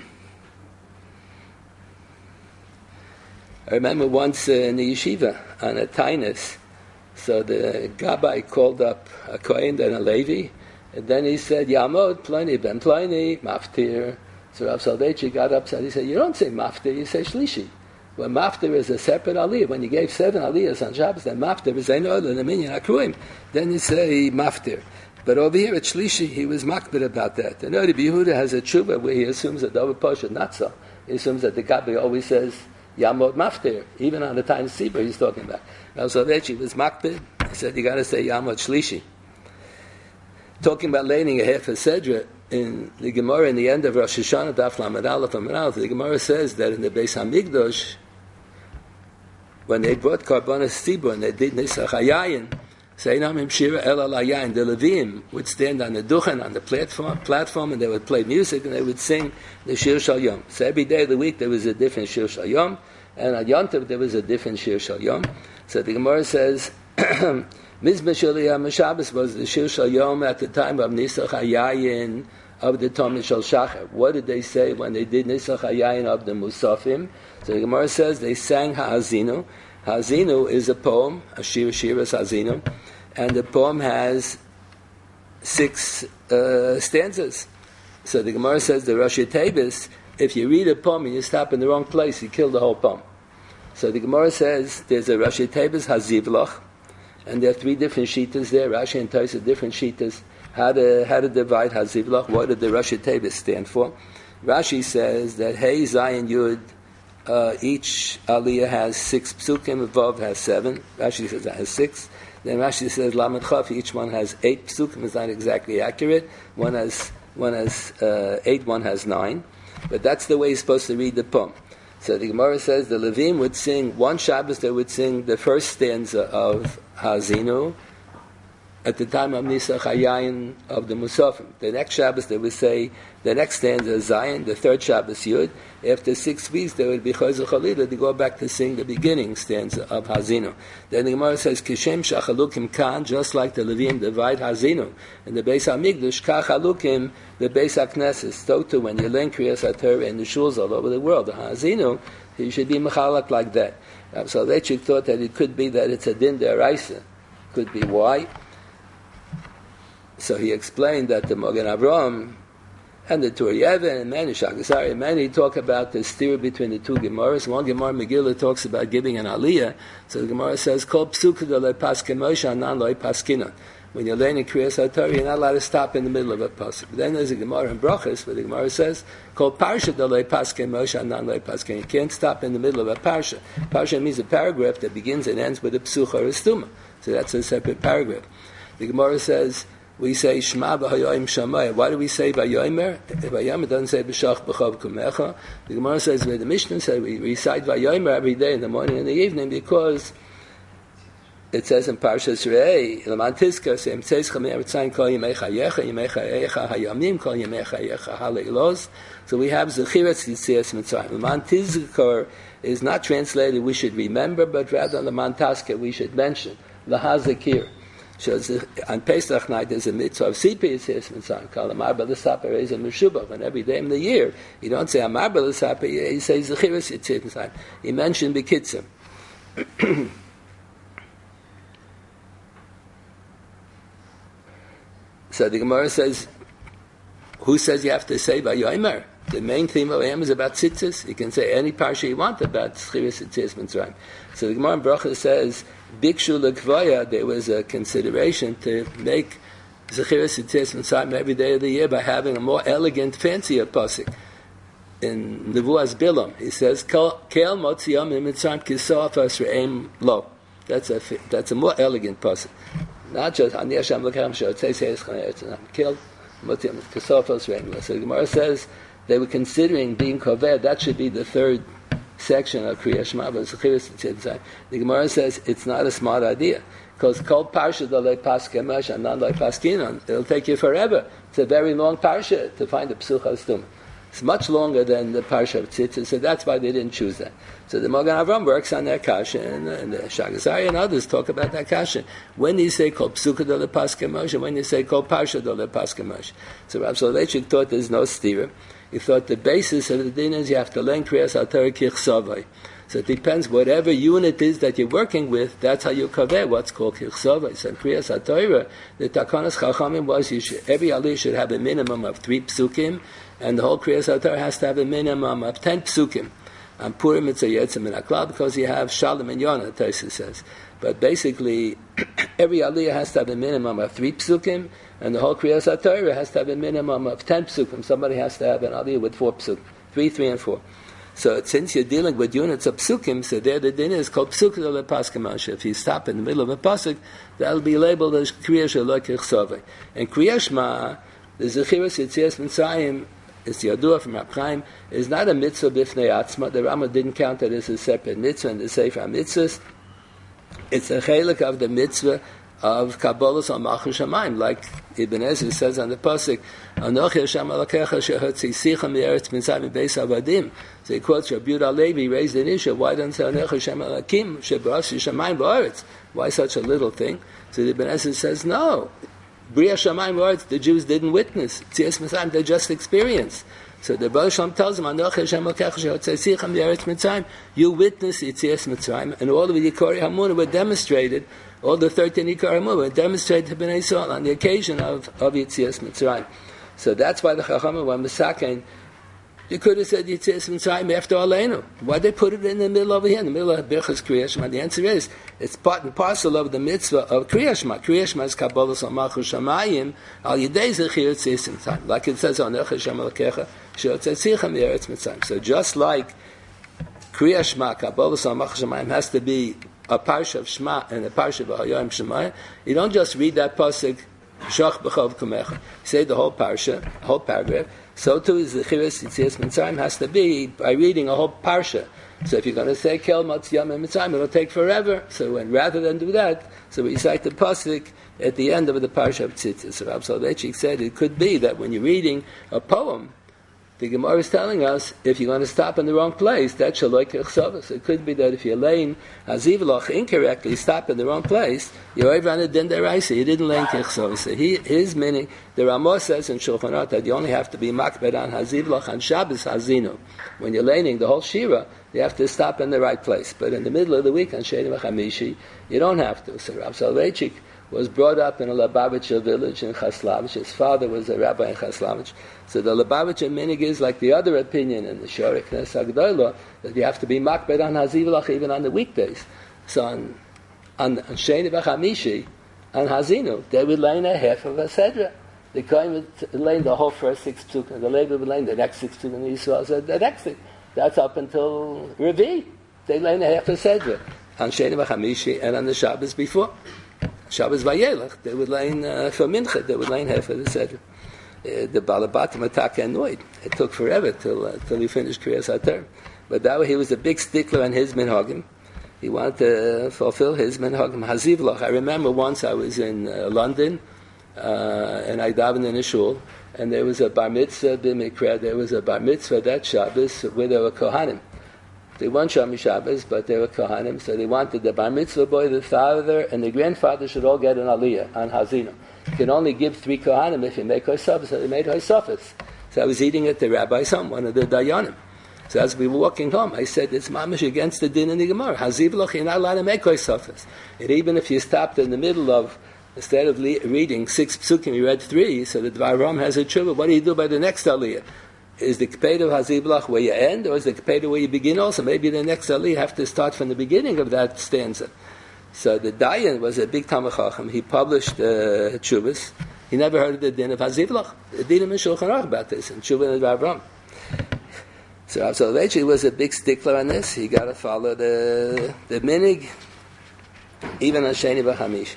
remember once uh, in the yeshiva on a tainus, so the Gabbai called up a Kohen and a Levi, and then he said, Yamod, Pliny, Ben Pliny, Maftir. So Rav Soloveitchik got upset. He said, you don't say Maftir, you say Shlishi. Well, Maftir is a separate aliyah. When you gave seven aliyahs on Shabbos, then Maftir is ein other than a minyan akruim. Then you say Maftir. But over here at Shlishi, he was makbid about that. And Rabbi Yehuda has a tshuva where he assumes that David Poshet, not so. He assumes that the Gabbai always says Yamod Maftir. Even on the time Sibur he's talking about. Rav Soloveitchik was makbid. He said, you got to say Yamod Shlishi. Talking about laying a half a Sedra, in the Gemara, in the end of Rosh Hashanah, Daf Lamed Aleph Amud Aleph, the Gemara says that in the Beis HaMikdash, when they brought Karbonos Tzibur and they did Nisach HaYayin, Seinam Himshira El Al HaYayin, the Levim would stand on the Duchen, on the platform, platform, and they would play music and they would sing the Shir Shal Yom. So every day of the week there was a different Shir Shal Yom, and on Yom Tov there was a different Shir Shal Yom. So the Gemara says, Mizbah Shel Shabbos was the Shir Shal Yom at the time of Nisach HaYayin of the Talmud Shel Shachar. What did they say when they did Nisach HaYayin of the Musafim? So the Gemara says they sang Ha'azinu. Ha'azinu is a poem, a shir, shiras Ha'azinu, and the poem has six uh, stanzas. So the Gemara says the Rashi Tevis, if you read a poem and you stop in the wrong place, you kill the whole poem. So the Gemara says there's a Rashi Tevis Hazivlach, and there are three different shitas there. Rashi and Taisa different shitas. How to how to divide Hazivlach? What did the Rashi Tevis stand for? Rashi says that Hey Zayin Yud. Uh, each aliyah has six psukim, above has seven. Rashi says that has six. Then Rashi says Lamed Chaf, each one has eight psukim. It's not exactly accurate. One has one has uh, eight, one has nine. But that's the way you're supposed to read the poem. So the Gemara says the Levim would sing, one Shabbos they would sing the first stanza of Ha'azinu at the time of Nisach HaYayin of the Musafim. The next Shabbos they would say the next stanza is Zion, the third Shabbos Yud. After six weeks they would be Chazal Chalila to go back to sing the beginning stanza of Hazinu. Then the Gemara says Kishem Shachalukim Kan, just like the Levim divide Hazinu. In the Beis HaMikdash, Kach Halukim, the Beis HaKnesses. So too when you learn Kriyas HaTorah in the shuls all over the world, the Hazinu, you should be Mechalak like that. So Leitchik thought that it could be that it's a Din Deraisa. Could be why? So he explained that the Magen Avraham and the Tur Yevon and many Shakasari and many talk about the steer between the two Gemaras. One Gemara Megillah talks about giving an aliyah. So the Gemara says, Kol psuka de le paskin Moshe anan lo paskina. When you're learning Kriyas HaTorah, you're not allowed to stop in the middle of a pasuk. Then there's a Gemara in Brachos where the Gemara says, Kol parsha de le paskin Moshe anan lo paskina. You can't stop in the middle of a parsha. Parsha means a paragraph that begins and ends with a psucha or a stuma. So that's a separate paragraph. The Gemara says, we say Shema v'hayoyim Shammai. Why do we say Vayomer? Vayomer doesn't say B'shach b'chav kumecha. The Gemara says where the Mishnah said we recite Vayomer every day in the morning and the evening because it says in Parshas Re'eh L'man Tizkar Seim Tzeischem Eretzayin Kol Yemei Chayecha Yemei Chayecha Hayamim Kol Yemei Chayecha Haleilos. So we have Zechiras Yitzias Mitzrayim. L'man Tizkar is not translated we should remember, but rather L'man Tasker we should mention L'hazakir. So on Pesach night there's a mitzvah of Sipi Yitzias Mitzrayim called Amar B'Lesaper Reis Meshubach, and every day in the year you don't say Amar B'Lesaper, you say Zechiras Yitzias Mitzrayim. He mentioned Bekitzim. So the Gemara says, who says you have to say Vayomer? The main theme of Ayam is about tzitzis. You can say any parsha you want about Schiras Yitzias Mitzrayim. So the Gemara in Bracha says, Bikshu Lekvaya, there was a consideration to make Schiras Yitzias Mitzrayim every day of the year by having a more elegant, fancier pasuk. In Nevuas Bilam, he says, Kel Motziyam Mitzrayim Kisof Asreim Lo. That's a that's a more elegant pasuk. Not just Ani Hashem Lekhem Shotzei Seis Chanei Kel Motziyam Kisof Asreim Lo. So the Gemara says they were considering being koveh. That should be the third section of Kriya Shema. The Gemara says it's not a smart idea because kol parsha dalei paskemesh and non dalei paskinon. It'll take you forever. It's a very long parsha to find a psucha stum. It's much longer than the parsha of Tzitzis, so that's why they didn't choose that. So the Magen Avram works on that kasha, and, and the Shagazari and others talk about that kasha. When you say kol psuka dalei paskemesh, and when you say kol parsha dalei paskemesh. So Rav Soloveitchik thought there's no stira. He thought the basis of the din is you have to learn Kriyas HaTorah Kichsavai. So it depends, whatever unit is that you're working with, that's how you kaveh what's called Kichsavai. So in Kriyas HaTorah, the Takanas Chachamim was you should, every aliyah should have a minimum of three psukim, and the whole Kriyas HaTorah has to have a minimum of ten psukim. And Purim it's a Yetzim min HaKlal because you have Shalom and Yonah, Taisa says. But basically, every aliyah has to have a minimum of three psukim, and the whole Kriyas HaTorah has to have a minimum of ten psukim. Somebody has to have an aliyah with four psukim, three, three, and four. So since you're dealing with units of psukim, so there the din is called psukim dalei paskemesh. If you stop in the middle of a pasuk, that'll be labeled as Kriya Shelo Kichsavai. And Kriya Shema, the Zechiras Yitzias Mitzrayim, it's the Yadua from Rab Chaim, is not a mitzvah b'fnei atzma. The Rambam didn't count it as a separate mitzvah in the Sefer HaMitzvahs. It's a chelik of the mitzvah of Kabbalas al Malchus Shamayim, like Ibn Ezra says on the pasuk, Anochi Hashem Elokecha shehotzisicha mi'eretz mitzrayim beis avadim. So he quotes Rabbi Yehuda Levi raised an issue. Why don't say Anochi Hashem Elokim shebarasi Shamayim ba'aretz? Why such a little thing? So the Ibn Ezra says no. Bria Shamayim ba'aretz, the Jews didn't witness. Tzias Mitzrayim, they just experienced. So the Baruch Shalom tells them, Anochi Hashem Elokecha shehotzisicha mi'eretz mitzrayim. You witness Tzias Mitzrayim, and all of the Yikori Hamunah were demonstrated. All the thirteen Ikar HaMuvah were demonstrated to Bnei Yisrael on the occasion of, of Yitzias Mitzrayim. So that's why the Chachamim were Mesakein. You could have said Yitzias Mitzrayim after Aleinu. Why they put it in the middle over here, in the middle of Birchas Kriya Shema? The answer is, it's part and parcel of the mitzvah of Kriya Shema. Kriya Shema is Kabbalas al Malchus Shamayim, al Yidei Zechir Yitzias Mitzrayim. Like it says on Anochi Hashem Elokecha, shehotzisicha mi'eretz Mitzrayim. So just like Kriya Shema, Kabbalas al Malchus Shamayim has to be a parsha of Shema and a parsha of Hayayim Shema, you don't just read that pasuk, Shach b'chov kumecha. Say the whole parsha, the whole paragraph. So too is the Chiras Yitzias Mitzrayim has to be by reading a whole parsha. So if you're going to say Kel Motziyam and Mitzrayim, it'll take forever. So when rather than do that, so we recite the pasuk at the end of the parsha of Tzitzis. So Rav Soloveitchik said it could be that when you're reading a poem, the Gemara is telling us, if you're going to stop in the wrong place, that's Shaloi Kichsavos. It could be that if you're laying Hazivloch incorrectly, stop in the wrong place, you're over on a Din Deraisa, you didn't lay Kichsavos. So he, his meaning, the Ramah says in Shulchan Aruch that you only have to be makbed on Hazivloch on Shabbos Hazinu. When you're laying the whole Shira, you have to stop in the right place. But in the middle of the week on Sheni V'Chamishi, you don't have to. So Rav Soloveitchik was brought up in a Lubavitcher village in Chaslavich. His father was a rabbi in Chaslavich. So the Lubavitcher minig is like the other opinion in the Shorei Knesset Agdolah, that you have to be makbed on Hazivlach even on the weekdays. So on, on, on Sheni V'Chamishi, on Hazinu, they would lay in a half of a Sedra. The Kohen would lay in the whole first six psukim, the Levi would lay in the next six psukim, and the Yisrael said the next thing. That's up until Revi. They lay in a half a Sedra. On Sheni V'Chamishi and on the Shabbos before. Shabbos Vayelach, they would lay in uh, for Mincha, they would lay in half of the Sedra. Uh, the Balabatim attack annoyed. It took forever till uh, till he finished Kriyas HaTorah. But that way he was a big stickler on his minhagim. He wanted to uh, fulfill his minhagim. Hazivlach. I remember once I was in uh, London uh, and I davened in a shul, and there was a bar mitzvah b'mikra. There was a bar mitzvah that Shabbos where there were kohanim. They weren't Shami Shabbos, but they were Kohanim, so they wanted the Bar Mitzvah boy, the father, and the grandfather should all get an Aliyah on Hazinu. You can only give three Kohanim if you make Hoysafas, so they made Hoysafas. So I was eating at the rabbi's home, one of the Dayanim. So as we were walking home, I said, it's mamish against the din in the Gemara. Hazivloch, you're not allowed to make Hoysafas. And even if you stopped in the middle of Instead of le- reading six psukim, he read three, so the Dvar Ram has a tshuva. What do you do by the next aliyah? Is the Kpeda of Haziblach where you end, or is the Kpeda where you begin also? Maybe the next aliyah you have to start from the beginning of that stanza. So the Dayan was a big Talmid Chacham. He published uh, tshuvas. He never heard of the din of Haziblach. The din of Shulchan Aruch about this, and tshuva and Dvar Ram. So Rav Soloveitchik was a big stickler on this. He got to follow the the minig, even on Sheni B'Chamish.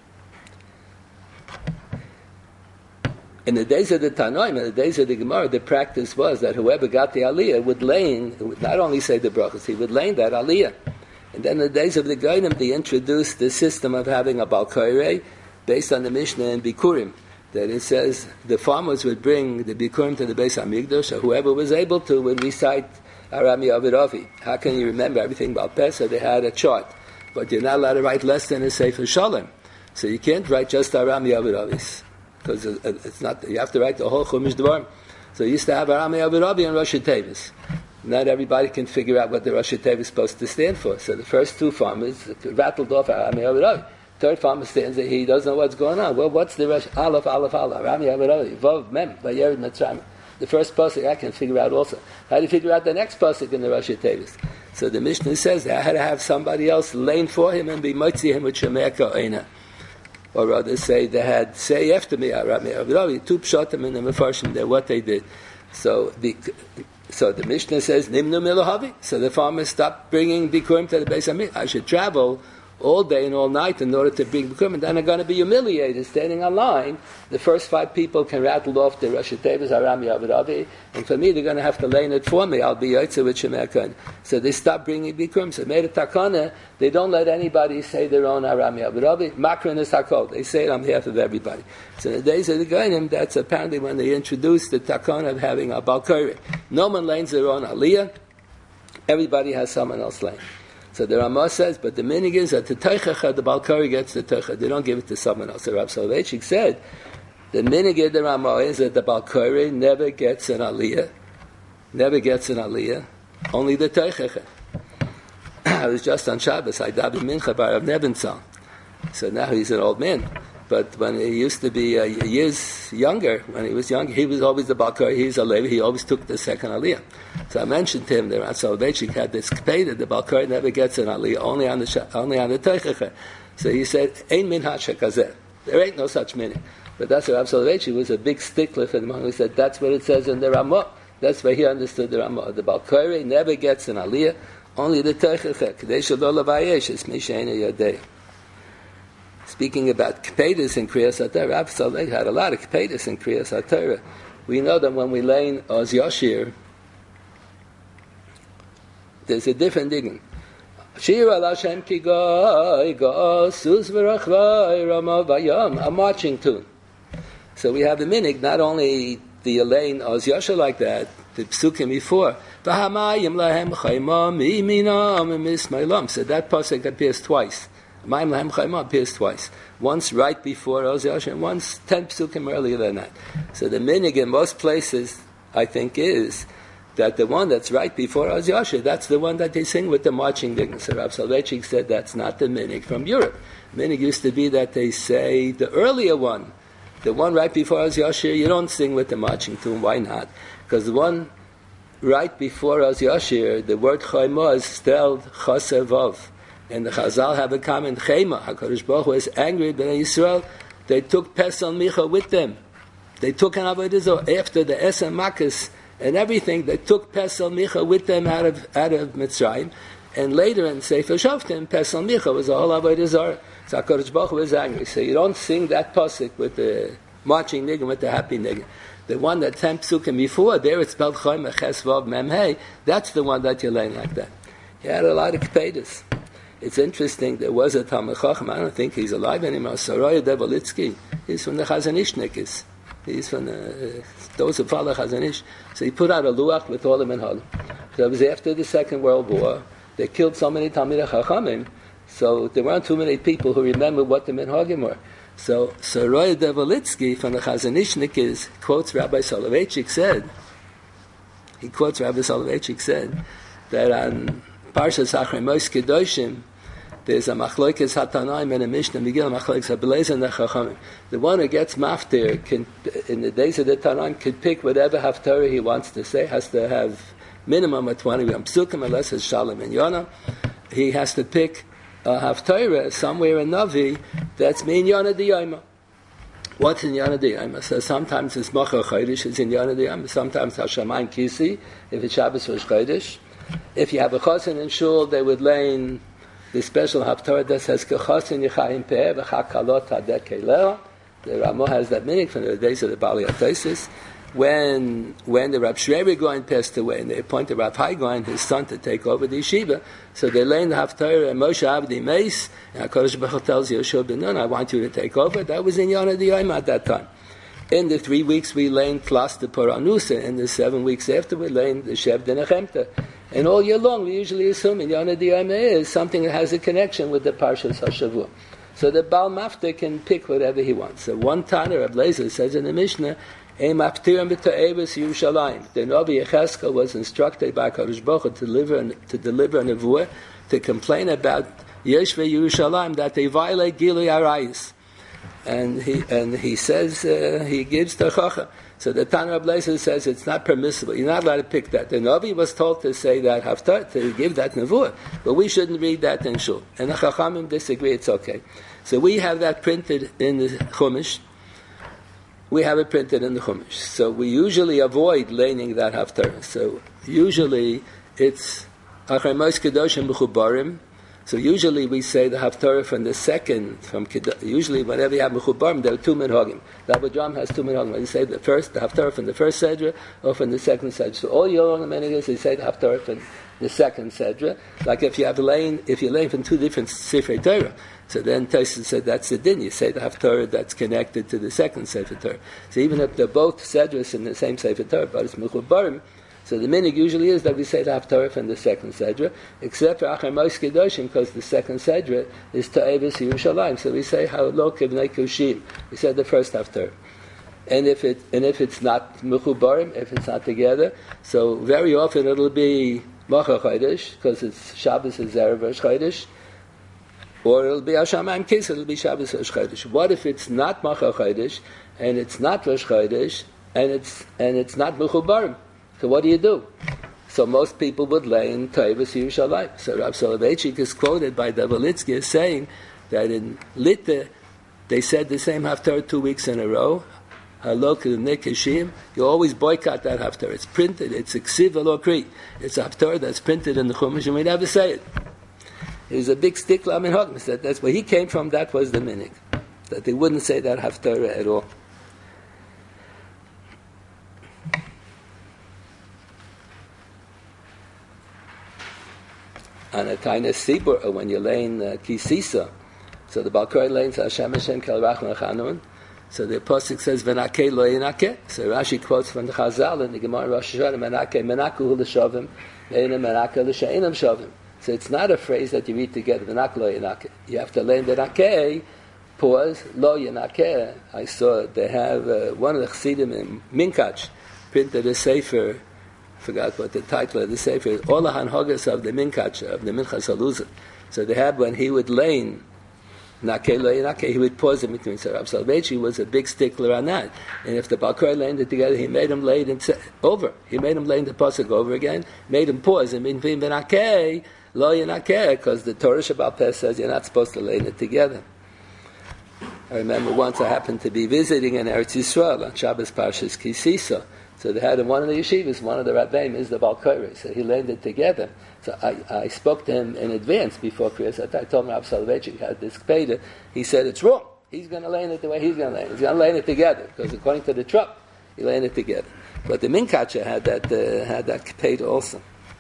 In the days of the Tanoim, in the days of the Gemara, the practice was that whoever got the Aliyah would lane, would not only say the brachas, he would lane that Aliyah. And then in the days of the Goyim, they introduced the system of having a Balkairei based on the Mishnah in Bikurim. That it says the farmers would bring the Bikurim to the Beis HaMikdash, or whoever was able to would recite Arami Aviravi. How can you remember everything about Pesach? They had a chart. But you're not allowed to write less than a Sefer Shalom. So you can't write just Arami Aviravis. Because it's not, you have to write the whole Chumash Dvarim. So you used to have Arami Aviravi and Rosh Tevis. Not everybody can figure out what the Rosh Tevis is supposed to stand for. So the first two farmers rattled off Arami Aviravi. Third farmer stands there, he doesn't know what's going on. Well, what's the Rosh? Aleph, Aleph, Aleph, Arami Aviravi, Vav, Mem, Vayered Mitzrayim. The first pasuk I can figure out also. How do you figure out the next pasuk in the Rosh Tevis? So the Mishnah says that I had to have somebody else lane for him and be motzi him with Shemei Ka'ena. Or rather say they had say after me, Arami, two pshatim in the Mefarshim there, what they did. So the so the Mishnah says, Nimnu Milahavi. So the farmers stopped bringing Bikurim to the Beis HaMikdash. I should travel all day and all night in order to bring Bikurim, and then I'm going to be humiliated standing on line. The first five people can rattle off the Rosh Tevis, Arami Aviravi, and for me they're going to have to lane it for me. I'll be Yotze with Shemei Ka'ena. So they stopped bringing Bikurim. So made a takana. They don't let anybody say their own Arami Aviravi. Makrin is Hakol. They say it on behalf of everybody. So in the days of the Goyim, that's apparently when they introduced the takana of having a Balkari. No one lanes their own Aliyah. Everybody has someone else lane. So the Ramah says, but the meaning is that the Teichacha, the Balkari gets the Teichacha. They don't give it to someone else. So Rav Soloveitchik said, the meaning of the Ramah is that the Balkari never gets an Aliyah. Never gets an Aliyah. Only the Teichacha. I was just on Shabbos. I davened Mincha by Rav Nebenzahl. So now he's an old man. But when he used to be uh, years younger, when he was young, he was always the Balkari. He's a Levi. He always took the second Aliyah. So I mentioned to him that Rav Soloveitchik had this kpeda. The Balkari never gets an Aliyah, only on the only on the Teichacha. So he said, "Ein min hashakazeh." There ain't no such meaning. But that's what Rav Soloveitchik was a big stickler for the man who said that's what it says in the Ramah. That's where he understood the Ramah. The Balkari never gets an Aliyah, only the Teichacha. Kadei shelo lavayesh es mi she'eino yodei. Speaking about Kpedas in Kriyas HaTorah, Rav Soloveitchik had a lot of Kpedas in Kriyas HaTorah. We know that when we lane Oz Yoshir, there's a different digging. Shir al Hashem ki goy, go sus v'rachvay, rama vayam, a marching tune. So we have the minig, not only the lane Oz Yoshir like that, the psukim before, v'hamayim lahem chaymam, iminam, imismaylam. So that pasuk appears twice. Ma'im Lahem Chayma appears twice. Once right before Oz Yoshir, and once ten psukim earlier than that. So the minig in most places, I think, is that the one that's right before Oz Yoshir, that's the one that they sing with the marching dignity. So Rav Soloveitchik said that's not the minig from Europe. Minig used to be that they say the earlier one, the one right before Oz Yoshir, you don't sing with the marching tune. Why not? Because the one right before Oz Yoshir, the word Chayma is spelled Chaser Vav. And the Chazal have a common Chema. HaKadosh Baruch Hu is angry at Bnei Yisrael. They took Pesach Micha with them. They took an Avodah Zarah after the Esem Makkos and everything. They took Pesach Micha with them out of out of Mitzrayim. And later in Sefer Shoftim, Pesach Micha was a whole Avodah Zarah. So HaKadosh Baruch Hu is angry. So you don't sing that pasuk with the marching niggun, with the happy niggun. The one that ten psukim before, there it's spelled Chayma Ches Vav Mem Hey. That's the one that you learn like that. He had a lot of Kpedas. It's interesting, there was a Talmid Chacham, I don't think he's alive anymore, Soroya Devolitsky. He's from the Chazanishnikis. He's from the, those who follow Chazanish. So he put out a luach with all the minhagim. So it was after the Second World War. They killed so many Talmidei Chachamim, so there weren't too many people who remembered what the minhagim were. So Soroya Devolitsky from the Chazanishnikis quotes Rabbi Soloveitchik said, he quotes Rabbi Soloveitchik said, that on Parshas Achrei Mos Kedoshim, there's a machlokes hatanaim and a mishnah Megillah machlokes habelezer and chachamim. The one who gets maftir can, in the days of the Tanaim, can pick whatever haftarah he wants to say. Has to have minimum of twenty psukim unless it's shalom and yonah. He has to pick a haftarah somewhere in Navi that's min yonah diyayma. What's in yonah diyayma? So sometimes it's macha chodesh, it's in yonah diyayma. Sometimes hashamayim kisi if it's Shabbos or chodesh. If you have a chosin in shul, they would lay in the special haftarah that says kechosin yichayim peh v'chakalot hadek keleo. The Ramah has that meaning from the days of the Bali Atosis. When when the Rab Shrevi Goin passed away, and they appointed Rab Hai Goin, his son, to take over the yeshiva, so they lay in the haftarah and Moshe Avdi Meis, and HaKadosh Baruch Hu tells Yoshua ben Nun, I want you to take over. That was in Yonah Diyayma at that time. In the three weeks we lay in Tlas de Paranusa, in the seven weeks after we lay in the Shev de Nechemta. And all year long we usually assume in Yonah Diyayma is something that has a connection with the Parshas HaShavua. So the Baal Mafta can pick whatever he wants. So one Tana, Reb Lezer, says in the Mishnah, Ein maftirim b'ta'eves Yerushalayim. The Novi Yechezkel was instructed by HaKadosh Baruch Hu to deliver, to deliver a nevuah, to complain about Yeshvei Yerushalayim, that they violate Gilui Arayis. And he and he says, uh, he gives Tachacha. So the Tana Reb Lezer says it's not permissible. You're not allowed to pick that. The Novi was told to say that, haftar, to give that nevuah, but we shouldn't read that in shul. And the Chachamim disagree, it's okay. So we have that printed in the Chumash. We have it printed in the Chumash. So we usually avoid laning that haftarah. So usually it's Achrei Mos Kedoshim Mechubarim. So usually we say the haftarah from the second, from usually whenever you have Mechubarim, there are two minhagim. The Abu has two minhagim. You say the first, the haftarah from the first sedra, or from the second sedra. So all your long minhagim, you say the haftarah from the second sedra. Like if you have lane, if you're laying from two different Sifrei Torah, so then Tosfos said that's the din. You say the haftarah that's connected to the second Sefer Torah. So even if they're both sedras in the same Sefer Torah, but it's Mechubarim, so the minig usually is that we say the haftarah from the second sedra, except for Achrei Mos Kedoshim, because the second sedra is Ta'eves Yerushalayim. So we say Halok Evnei Kushim. We said the first haftarah. And if it and if it's not Mechubarim, if it's not together, so very often it'll be Macha Chodesh, because it's Shabbos is Erev Rosh Chodesh, or it'll be Hashamayim Kis, it'll be Shabbos Rosh Chodesh. What if it's not Macha Chodesh, and it's not Rosh Chodesh, and it's and it's not Mechubarim? So what do you do? So most people would lay in Ta'eves Yerushalayim. So Rav Soloveitchik is quoted by Davalitsky as saying that in Litta, they said the same haftarah two weeks in a row. Halok Nekeshim. You always boycott that haftarah. It's printed. It's a ksiv v'lo kri. It's a haftarah that's printed in the Chumash, and we never say it. It was a big stickler in Hogmas. That that's where he came from. That was the minig. That they wouldn't say that haftarah at all. On a tiny sibur, when you're laying uh, kisisa, so the Balkari lanes Hashem Hashem Kel Rachman Chanun. So the Apostle says Venake Lo Yenake. So Rashi quotes from the Chazal in the Gemara Rosh Hashanah Menake Menaku Hu L'Shavim Ve'ena Menake L'Sheinam Shavim. So it's not a phrase that you read together. Venak Lo Yenake. You have to lay in Venake. Pause Lo Yenake. I saw they have uh, one of the Chassidim in Minkach printed a sefer. Forgot what the title of the sefer is. All the hanhogas of the Minkach of the Minchas Haluzah. So they had when he would lane. Nake lo Nake, he would pause in between. So Rav Soloveitchik was a big stickler on that. And if the Balkar laid it together, he made him lay it over. He made him lay the pasuk over again, made him pause in between Nake, lo Nake, because the Torah Shabbat Peh says you're not supposed to lay it together. I remember once I happened to be visiting in Eretz Yisrael on Shabbos Parshas Kisisa. So they had in one of the yeshivas, one of the rabbeim is the Balkari. So he laid it together. So I, I spoke to him in advance before Kriyas. I told him Rav Soloveitchik had this Kpeda. He said it's wrong. He's going to lay it the way he's going to lay it. He's going to lay it together because according to the truck, he laid it together. But the Minkacha had that uh, had that Kpeda also.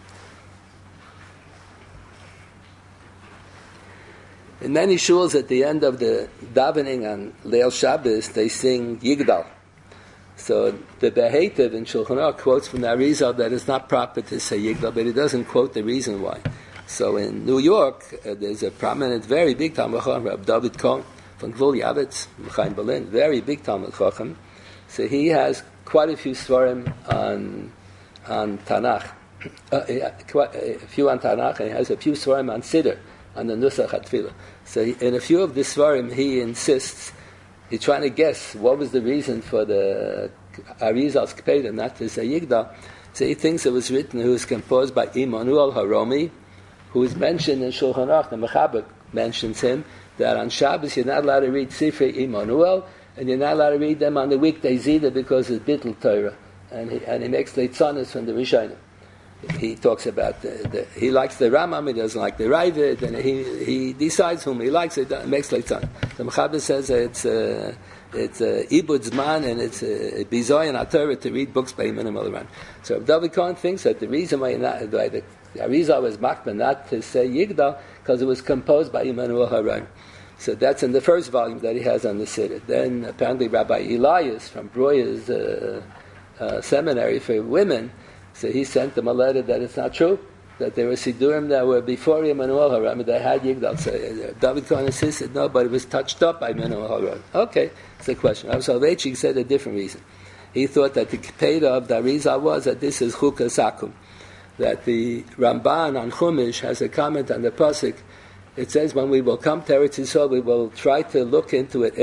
In many shuls at the end of the davening on Leil Shabbos, they sing Yigdal. So the Behetiv in Shulchan Aruch quotes from the Arizal that it's not proper to say Yigdal, but he doesn't quote the reason why. So in New York, uh, there's a prominent, very big Talmud Chacham, Rab David Cohen from Gvul Yavitz, Chaim Berlin, very big Talmud Chacham. So he has quite a few svarim on on Tanakh, uh, quite a few on Tanakh, and he has a few svarim on Siddur, on the Nusach HaTfilah. So he, in a few of the Svarim, he insists, he's trying to guess what was the reason for the Arizal's Kpeda not to say Yigdal. So he thinks it was written, it was composed by Immanuel Haromi, who is mentioned in Shulchan Aruch. The Mechaber mentions him, that on Shabbos you're not allowed to read Sifrei Immanuel, and you're not allowed to read them on the weekdays either because it's Bittul Torah. And he, and he makes Leitzanis from the Rishonim. He talks about the, the, he likes the Rambam, he doesn't like the Ravid, and he he decides whom he likes. It makes Leitzanis. The Mechaber says it's uh, it's uh, Ibud Zman and it's uh, Bizoy and Atorah to read books by Immanuel Haran. So David Cohen thinks that the reason why, not, why the Arizal was makbid not to say Yigdal because it was composed by Immanuel Haran. So that's in the first volume that he has on the Siddur. Then apparently Rabbi Elias from Breuer's uh, uh, seminary for women, so he sent them a letter that it's not true, that there were Siddurim that were before Immanuel Haran, they had Yigdal. So uh, David Cohen insisted, no, but it was touched up by Immanuel Haran. Okay, it's the question. Rav Soloveitchik said a different reason. He thought that the Kpeda of the Arizal was that this is Chukah Sakum, that the Ramban on Chumash has a comment on the Pasuk. It says, when we will come to Eretz Yisrael, we will try to look into it.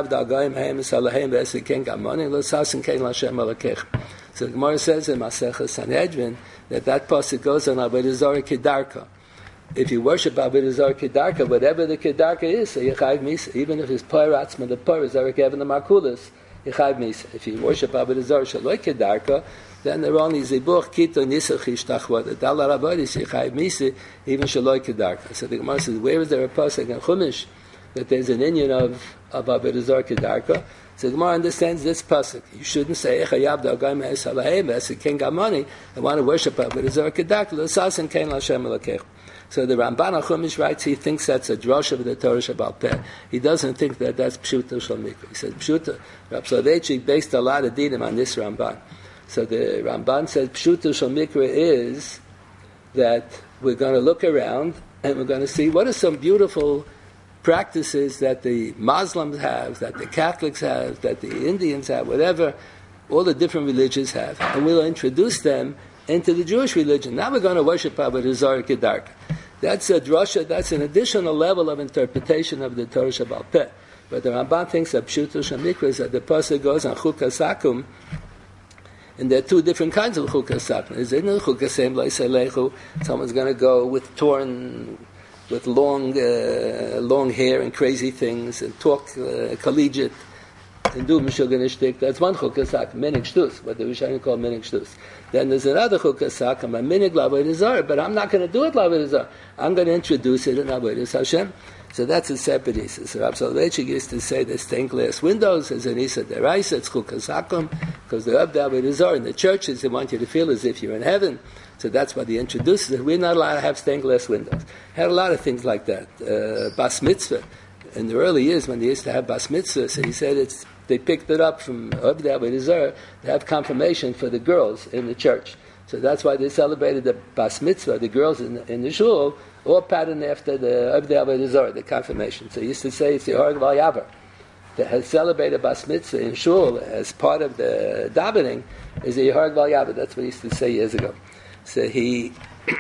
So the Gemara says in Masechah Sanhedrin that that pasuk goes on Avodah Zarah Kedarka. If you worship Avodah Zarah Kedarka, whatever the Kedarka is, so Yechayiv Misa, even if it's Poir Atzma, the Poir is Zarek Even the Markulis, Yechayiv Misa. If you worship Avodah Zarah Shaloi Kedarka, then there are only Zibuch, Kito, Nisach, Ishtachwa, the Dalar Avodah, Yechayiv Misa, even Shaloi Kedarka. So the Gemara says, where is there a pasuk in Chumash that there's an inyan of, of Avodah Zarah Kedarka? So the Gemara understands this pasuk. You shouldn't say Echayav Da'agayim Ha'esalahem as a king got money and want to worship Avodah Zarah Kedarka. L'sasin Kein L'Hashem Elokech. So the Ramban HaChumash writes, he thinks that's a drasha of the Torah Shabbal Peh. He doesn't think that that's Pshuta Shal Mikra. He says Pshuta. Rav Soloveitchik based a lot of dinim on this Ramban. So the Ramban says Pshuta Shal Mikra is that we're going to look around and we're going to see what are some beautiful practices that the Muslims have, that the Catholics have, that the Indians have, whatever, all the different religions have. And we'll introduce them into the Jewish religion. Now we're going to worship Avodah Zarah Kedarka. That's a drasha, that's an additional level of interpretation of the Torah Shabbal Peh. But the Ramban thinks that Pshuto Shamikra is that the pasuk goes on Chukah Sakum, and there are two different kinds of Chukah Sakum. Is in the Chukah Sem Leiselechu, someone's going to go with torn, with long, uh, long hair and crazy things, and talk uh, collegiate, and do Meshuggah Nishtik. That's one Chukah Sakum, Minig Shtus, what the Rishonim call Minig Shtus. Then there's another Chukah Sakum, a Minig L'Avodah Zarah, but I'm not going to do it L'Avodah Zarah. I'm going to introduce it in Avodah Hashem. So that's a separate Isa. So Rav Soloveitchik used to say there's stained glass windows, as an Isa Deraisa, it's Chukah Sakum, because they're up there Avodah Zarah in the churches, they want you to feel as if you're in heaven. So that's why he introduces it. We're not allowed to have stained glass windows. Had a lot of things like that. Uh, Bas Mitzvah. In the early years when they used to have Bas Mitzvah, so he said it's they picked it up from Obed Avodah Zarah to have confirmation for the girls in the church. So that's why they celebrated the Bas Mitzvah, the girls in the, in the shul, all patterned after the Obed Avodah Zarah, the confirmation. So he used to say it's the Horeg Val Yavar. That has celebrated Bas Mitzvah in shul as part of the davening is the Horeg Val Yavar. That's what he used to say years ago. So he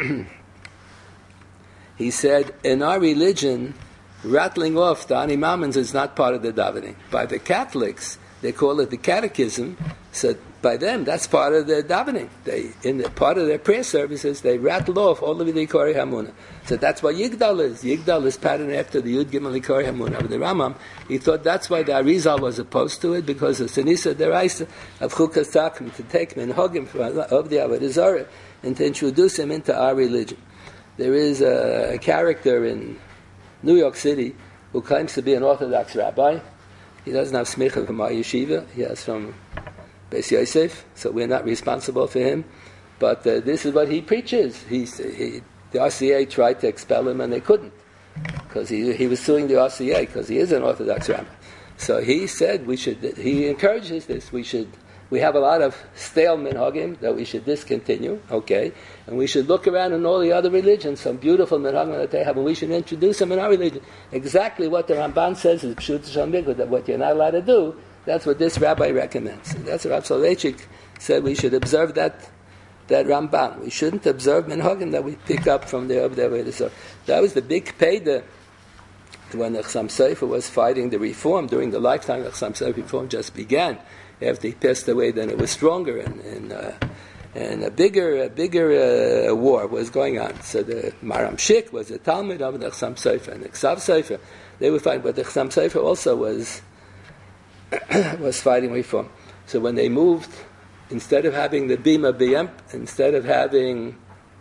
he said, in our religion, rattling off the Ani Mamons is not part of the davening. By the Catholics, they call it the catechism. So by them, that's part of the davening. They, in the part of their prayer services, they rattle off all of the Ikori Hamuna. So that's what Yigdal is. Yigdal is patterned after the Yud Gimel Ikori Hamuna. But the Ramam, he thought that's why the Arizal was opposed to it, because of Sinisa Deraisa of Chukah Sakum, to take him and hug him of the Avodah Zarah and to introduce him into our religion. There is a, a character in New York City who claims to be an Orthodox rabbi. He doesn't have smicha from our yeshiva. He has from Beis Yosef, so we're not responsible for him. But uh, this is what he preaches. He's, he, the R C A tried to expel him and they couldn't, because he, he was suing the R C A because he is an Orthodox rabbi. So he said we should, he encourages this, we should, we have a lot of stale minhagim that we should discontinue, okay, and we should look around in all the other religions, some beautiful minhagim that they have, and we should introduce them in our religion. Exactly what the Ramban says is Pshut Shal Mikra, that what you're not allowed to do, that's what this rabbi recommends. That's what Rav Soloveitchik said, we should observe that that Ramban. We shouldn't observe minhagim that we pick up from the Avodah Zarah. That was the big payda when the Chassam Sofer was fighting the reform during the lifetime of Chassam Sofer. Reform just began. After he passed away, then it was stronger, and and, uh, and a bigger a bigger uh, war was going on. So the Maram Shik was a Talmud of the Chassam Sofer, and the Ksav Sofer, they were fighting, but the Chassam Sofer also was was fighting reform. So when they moved, instead of having the Bima B'yem, instead of having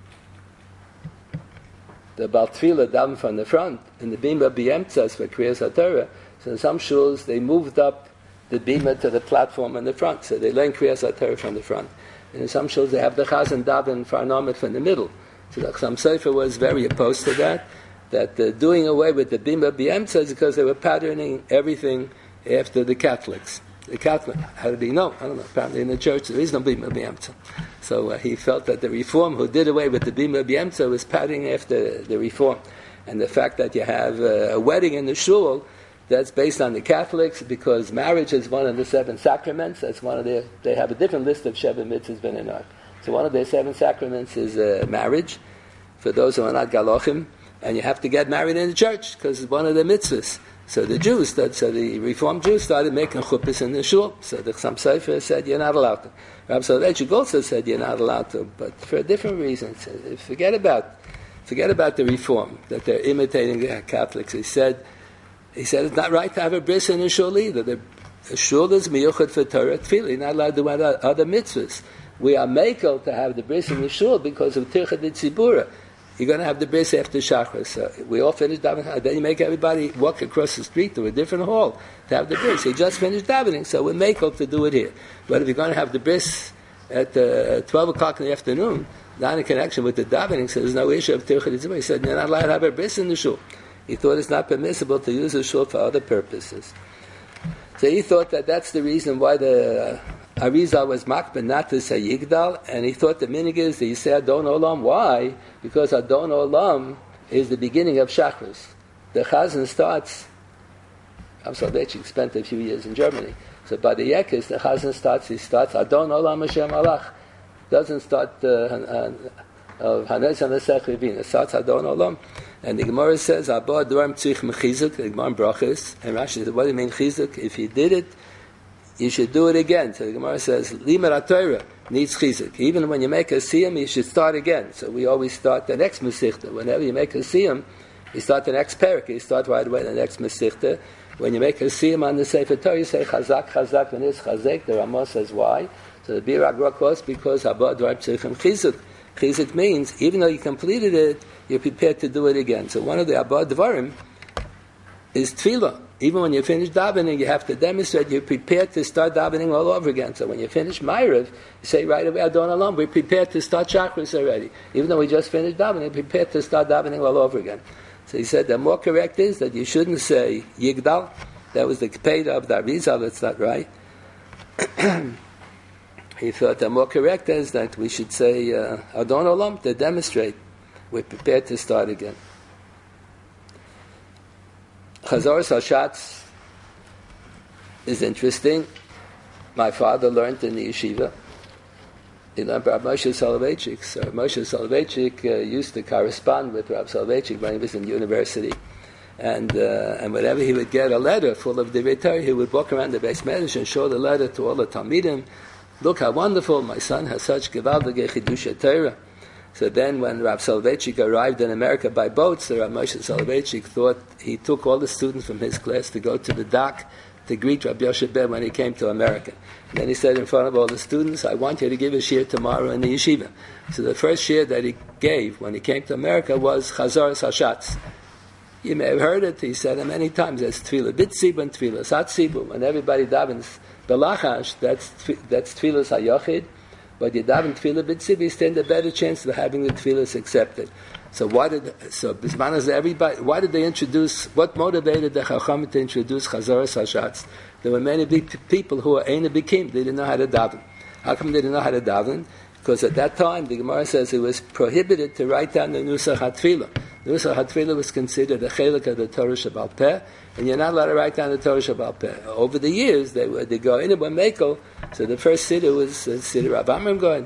the Bal Tefillah down from the front, and the Bima B'yemtzas for Kriyas HaTorah, so in some shuls they moved up the Bima to the platform in the front, so they learn Kriyas HaTorah from the front. And in some shuls they have the Chazan Daven for Anamit from the middle. So the Chassam Sofer was very opposed to that, that uh, doing away with the Bima B'yemtzas because they were patterning everything after the Catholics. The Catholic, how did he know? I don't know. Apparently in the church there is no Bima B'yemtza. So uh, he felt that the Reform, who did away with the Bima B'yemtza, was patterning after the Reform. And the fact that you have uh, a wedding in the shul, that's based on the Catholics, because marriage is one of the seven sacraments. That's one of their, they have a different list of Sheva Mitzvahs ben Enoch. So one of their seven sacraments is uh, marriage, for those who are not Galochim, and you have to get married in the church, because it's one of the mitzvahs. So the Jews, that, so the Reformed Jews started making chuppahs in the shul. So the Chassam Sofer said, you're not allowed to. Rabbi Soloveitchik also said, you're not allowed to, but for a different reason. So forget about, forget about the Reform, that they're imitating the Catholics. He said, he said it's not right to have a bris in a shul either. The, the shul is miyuchad for Torah tefillah. You're not allowed to do other, other mitzvahs. We are makel to have the bris in the shul because of tirchad tzibura. You're going to have the bris after Shachar. So we all finished davening. Then you make everybody walk across the street to a different hall to have the bris. He just finished davening, so we're makel to do it here. But if you're going to have the bris at uh, twelve o'clock in the afternoon, not in connection with the davening, so there's no issue of tirchad tzibura. He said, you're not allowed to have a bris in the shul. He thought it's not permissible to use the shul for other purposes. So he thought that that's the reason why the uh, Arizal was makbid not to say Yigdal, and he thought the minig is that you say Adon Olam. Why? Because Adon Olam is the beginning of Shachris. The Chazan starts, I'm sorry, he spent a few years in Germany. So by the Yekis, the Chazan starts, he starts Adon Olam Hashem Alach. Doesn't start uh, of Hanes and Nesech Rivin. It starts Adon Olam. And the Gemara says, Abba Dvarim Tzich Mechizuk, the Gemara in Brachos. And Rashi says, what do you mean Chizuk? If you did it, you should do it again. So the Gemara says, Limer HaTorah needs Chizuk. Even when you make a Siyam, you should start again. So we always start the next Mesichta. Whenever you make a Siyam, you start the next Perik. You start right away the next Mesichta. When you make a Siyam on the Sefer Torah, you say Chazak, Chazak, when it's Chazek. The Ramah says why. So the Bir Agrak was because Abba Dvarim Tzich Chizuk. Chizuk means, even though you completed it, you're prepared to do it again. So one of the Abba Dvarim is Tefillah. Even when you finish davening, you have to demonstrate you're prepared to start davening all over again. So when you finish Ma'ariv, you say right away, Adon Olam, we're prepared to start Chakras already. Even though we just finished davening, we're prepared to start davening all over again. So he said the more correct is that you shouldn't say Yigdal. That was the Kpeda of the Arizal, that's not right. He thought the more correct is that we should say uh, Adon Olam to demonstrate we're prepared to start again. Chazor Hashatz is interesting. My father learned in the yeshiva. He learned by Moshe Soloveitchik. So Moshe Soloveitchik uh, used to correspond with Rav Soloveitchik when he was in university. And uh, and whenever he would get a letter full of Divrei Torah, he would walk around the Beis Medrash and show the letter to all the Talmidim. Look how wonderful, my son has such gewaldige Chidusha Torah. So then when Rav Soloveitchik arrived in America by boat, so Rav Moshe Soloveitchik thought he took all the students from his class to go to the dock to greet Rabbi Yoshe Ben when he came to America. And then he said in front of all the students, I want you to give a shiur tomorrow in the yeshiva. So the first shiur that he gave when he came to America was Chazor Hashatz. You may have heard it, he said it many times, there's Tefillah B'tzibur and Tefillah Satzibur. When everybody davens Belachash, that's, that's Tefillah Hayochid. But you daven Tefillah B'tzibur, you stand a better chance of having the Tefillahs accepted. So why did so Bismanas everybody? Why did they introduce? What motivated the Chacham to introduce Chazor Hashatz? There were many big people who were Eina Bikim. They didn't know how to daven. How come they didn't know how to daven? Because at that time, the Gemara says it was prohibited to write down the Nusach HaTefillah. Nusach HaTefillah was considered a chelik of the Torah Shebal Peh, and you're not allowed to write down the Torah Shebal Peh. Over the years, they would they go in and mekel. So the first siddur was uh, siddur Rav Amram Goin,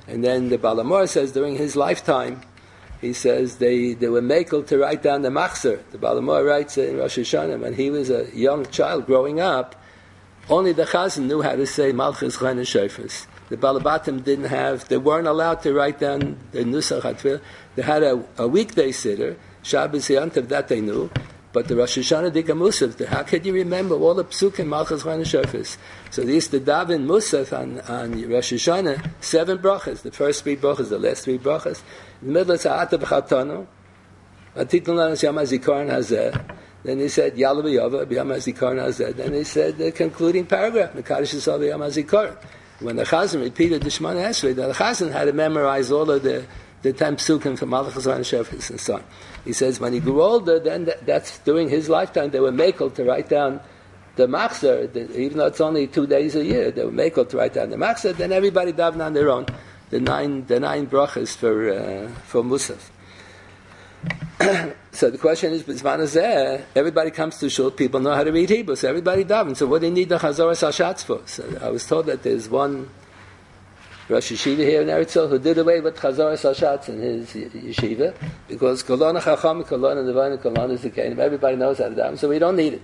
And then the Balamor says during his lifetime, he says they, they were makel to write down the machzer. The Balamor writes in Rosh Hashanah, when he was a young child growing up, only the Chazan knew how to say Malchus Chen and Shofes. The Balabatim didn't have, they weren't allowed to write down the Nusach HaTfilah. They had a, a weekday sitter, Shabbos Yantav, that they knew, but the Rosh Hashanah Dika Musaf, how could you remember all the Psukim, Malchus Chen and Shofes? So they used to daven Musaf on, on Rosh Hashanah, seven brachas, the first three brachas, the last three brachas. In the middle of Sa'ata B'chatanu, Atitlun Lanas Yom HaZikaron Hazeh. Then he said, Yalla B'yava, B'yom HaZikaron Hazeh. Then he said the concluding paragraph, Mekadosh Yisrael B'yom HaZikaron. When the Chazan repeated the Shemona Esrei, the Chazan had to memorize all of the, the ten psukim from Malchus and Shofes and so on. He says when he grew older, then that, that's during his lifetime, they were makel to write down the machzer, the, even though it's only two days a year, they were makel to write down the machzer, then everybody davened on their own, the nine, the nine brachas for, uh, for Musaf. So the question is, B'zman hazeh, everybody comes to shul, people know how to read Hebrew, so everybody davens. So what do you need the Chazoras HaShatz for? So I was told that there's one Rosh Yeshiva here in Eretz Yisrael who did away with Chazoras HaShatz in his yeshiva, because Kolona Chacham, Kolona Nevana, Kolona Zekanim, everybody knows how to daven, so we don't need it.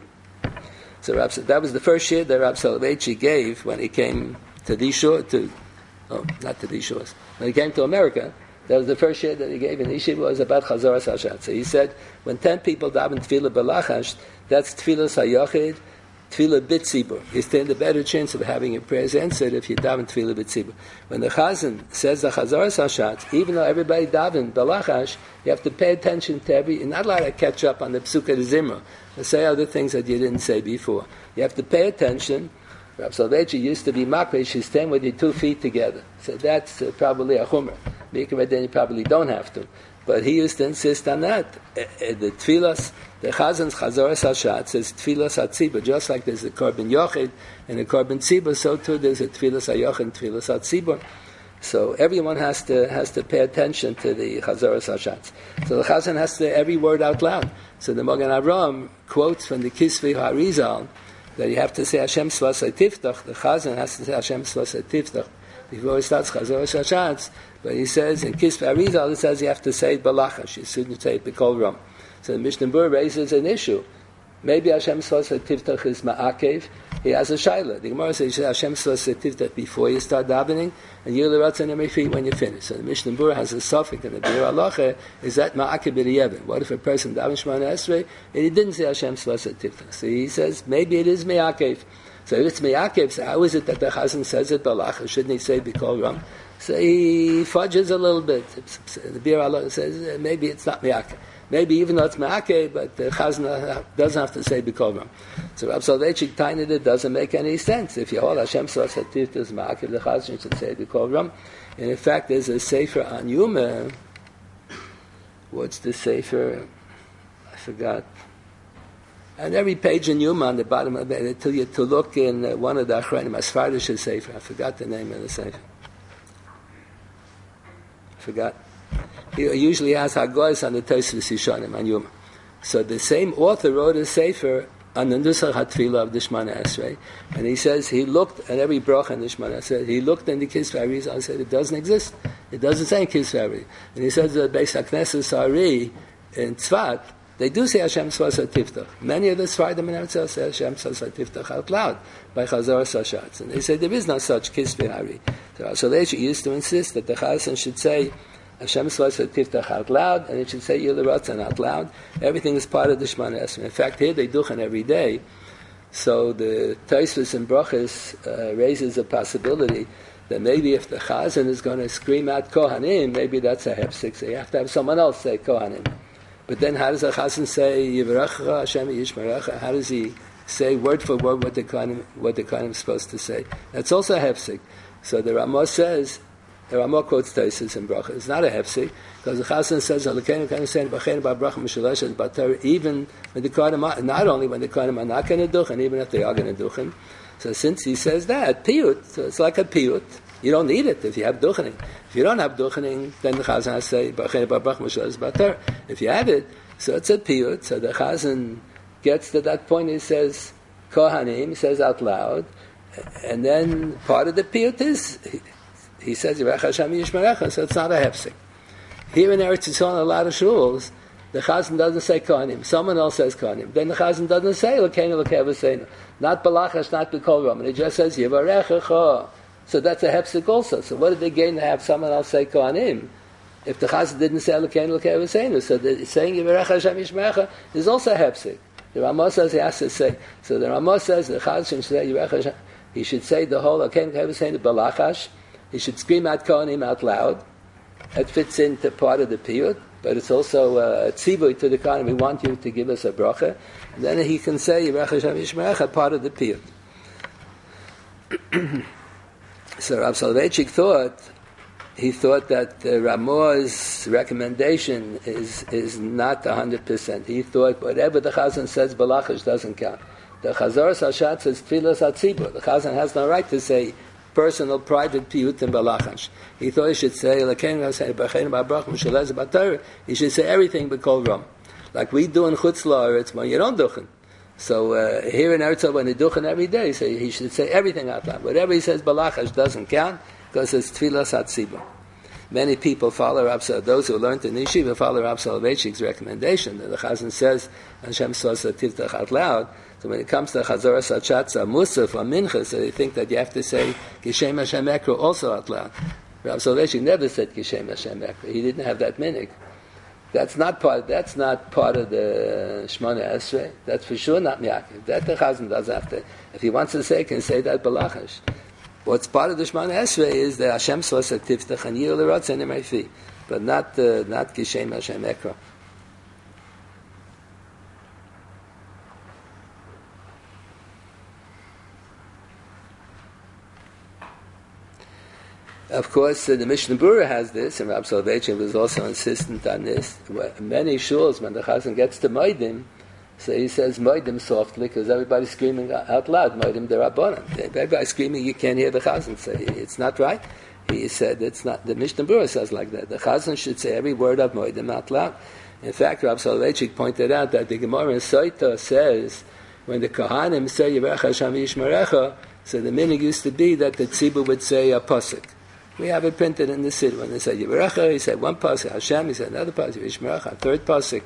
So Rab, that was the first year that Rab Soloveitchik gave when he came to these shores, to, oh, not to these shores, when he came to America. That was the first year that he gave in Yeshiva, was about Chazoras HaShatz. So he said, when ten people daven Tefillah B'lachash, that's Tefillah Sayochid, Tefillah B'tzibur. You stand a better chance of having your prayers answered if you daven Tefillah B'tzibur. When the Chazan says the Chazoras HaShatz, even though everybody daven B'lachash, you have to pay attention to every, you're not allowed to catch up on the Psukkah Zimra, or say other things that you didn't say before. You have to pay attention. Rab Soloveitchik used to be makrish, you stand with your two feet together. So that's uh, probably a chumrah. Then you probably don't have to. But he used to insist on that. Uh, uh, the tefillas, the Chazan's Chazoras HaShatz says tefillas HaTzibur, just like there's a korban yochid and a korban tzibur, so too there's a tefillas HaYochid and tefillas HaTzibur. So everyone has to has to pay attention to the Chazoras HaShatz. So the Chazan has to every word out loud. So the Magen Avraham quotes from the Kisvei HaRizal that you have to say Hashem Svasai Tiftach. The Chazan has to say Hashem Svasai Tiftach before he starts Chazoras HaShatz. But he says in Kisvei HaRizal, it says you have to say it Balachash. You shouldn't say it B'kol Ram. So the Mishnah Berurah raises an issue. Maybe Hashem Svasai Tiftach is Ma'akev. He has a shayla. The Gemara says Hashem Svasai Tiftach before you start davening, and Yil Ratzon Emifri when you finish. So the Mishnah Berurah has a suffix and the Bir Halacha is that Ma'akev B'Riyevin. What if a person daven Shemona Esrei and he didn't say Hashem Svasai Tiftach? So he says maybe it is Me'akev. So if it's Me'akev, so how is it that the Chazan says it Balacha? Shouldn't he say B'kol Ram? So he fudges a little bit. The Bir Halacha says maybe it's not Me'akev. Maybe even though it's Me'akev, but the Chazan doesn't have to say B'kol Ram. So Rab Soloveitchik Tainid, it doesn't make any sense. If you hold Hashem Svasai Tiftach is Me'akev, the Chazan should say B'kol Ram. And in fact, there's a Sefer on Yuma. What's the Sefer? I forgot. And every page in Yuma on the bottom of it, they tell you to look in uh, one of the Achronim, Asfardish Sefer. I forgot the name of the Sefer. I forgot. He usually has Hagoyes on the Tosfos Yishanim on Yuma. So the same author wrote a Sefer on the Nusach HaTfilah of the Shemona Esrei, and he says he looked at every bracha in the Shemona Esrei. He looked in the Kisvei HaRizal and said it doesn't exist. It doesn't say Kisvei HaRizal. And he says the Beis HaKnesses Ari in Tzfat, they do say Hashem Svasai Tiftach. Many of the Sfardim in Eretz Yisrael say Hashem Svasai Tiftach out loud by Chazoras HaShatz. And they say there is no such Kisvei HaRizal. So they used to insist that the Chazan should say Hashem Svasai Tiftach out loud, and it should say Yil Ratzon out loud. Everything is part of the Shemona Esrei. In fact, here they duchen every day. So the Tosfos and Brachos uh, raises a possibility that maybe if the Chazan is going to scream out Kohanim, maybe that's a hefsek. So you have to have someone else say Kohanim. But then how does the Chazan say Yivracha Hashem Yishmerecha? How does he say word for word what the Kohanim what the Kohanim is supposed to say? That's also a hefsek. So the Ramah says, the Ramah quotes Tosfos and Bracha. It's not a hefsek because the Chazan says Elokeinu kind of saying B'chein B'bracha Mishalesh B'Torah, even when the Kohanim, not only when the Kohanim are not going to duchen, even if they are going to duchen. So since he says that piyut, so it's like a piyut. You don't need it if you have duchening. If you don't have duchening, then the Chazan has to say B'chein B'bracha Mishalesh B'Torah. If you have it, so it's a piyut. So the Chazan gets to that point. He says Kohanim, he says out loud, and then part of the piyut is he says Yirach Hashem Yishmerecha, so it's not a hefsek. Here in Eretz Yisrael, in a lot of shuls, the Chazan doesn't say Kohanim. Someone else says Kohanim. Then the Chazan doesn't say L'keinu L'kei Avosseinu. Not Balachash, not B'kol Ram. And it just says Yivarechecha. So that's a hefsek also. So what did they gain to have someone else say Kohanim? If the Chazan didn't say L'keinu L'kei Avosseinu, so the, saying Yivarecha Hashem Yishmerecha is also a hefsek. The Ramah says he has to say. So the Ramah says the Chazan should say Yivarecha Hashem. He should say the whole L'keinu L'kei Avosseinu Balachash. He should scream out Kohanim out loud. That fits into part of the piyut. But it's also a tzivui to the Kohanim. We want you to give us a bracha. And then he can say, Yirach Hashem Yishmerecha, part of the piyut. So Rav Soloveitchik thought, he thought that the Ramah's recommendation is is not one hundred percent. He thought whatever the Chazan says, Balachash doesn't count. The Chazoras Hashat says, Tfilas HaTzibur. The Chazan has no right to say personal, private piyut and balachash. He thought he should say, he should say everything but kol ram. Like we do in Chutz La'aretz when you don't duchen. So uh, here in Eretz when you duchen every day, so he should say everything out loud. Whatever he says balachash doesn't count because it's tfilas hatzibur. Many people follow Rav Soloveitchik, those who learned in Yeshiva follow Rav Soloveitchik's recommendation that the Chazan says Hashem Sosa Tivtach out loud. So when it comes to Chazorah Sachatza, Musaf, or Mincha, so they think that you have to say Geshem Hashem Ekro also out loud. Rav Soloveitchik never said Geshem Hashem Ekro. He didn't have that minig. That's not part. That's not part of the Shmona Esrei. That's for sure not Miyakif. That the Chazan does have to. If he wants to say, he can say that balachash. What's part of the Shmona Esrei is the Hashem Sosa Tiftach and Yir L'Rotz and Emerfi, but not uh, not Geshem Hashem Ekro. Of course, uh, the Mishnah Berurah has this, and Rav Soloveitchik was also insistent on this. Many shuls, when the Chazan gets to Moedim, so he says Moedim softly, because everybody's screaming out loud, Moedim derabanan. Everybody's screaming, you can't hear the Chazan say, it's not right. He said, it's not, the Mishnah Berurah says like that. The Chazan should say every word of Moedim out loud. In fact, Rav Soloveitchik pointed out that the Gemara in Soita says, when the Kohanim say, Yirach Hashem Yishmerecha, so the minig used to be that the tzibur would say a pasuk. We have it printed in the city. When they say Yivarecha, he said one pasuk. Hashem, he said another pasuk. Yishmerecha, a third pasuk.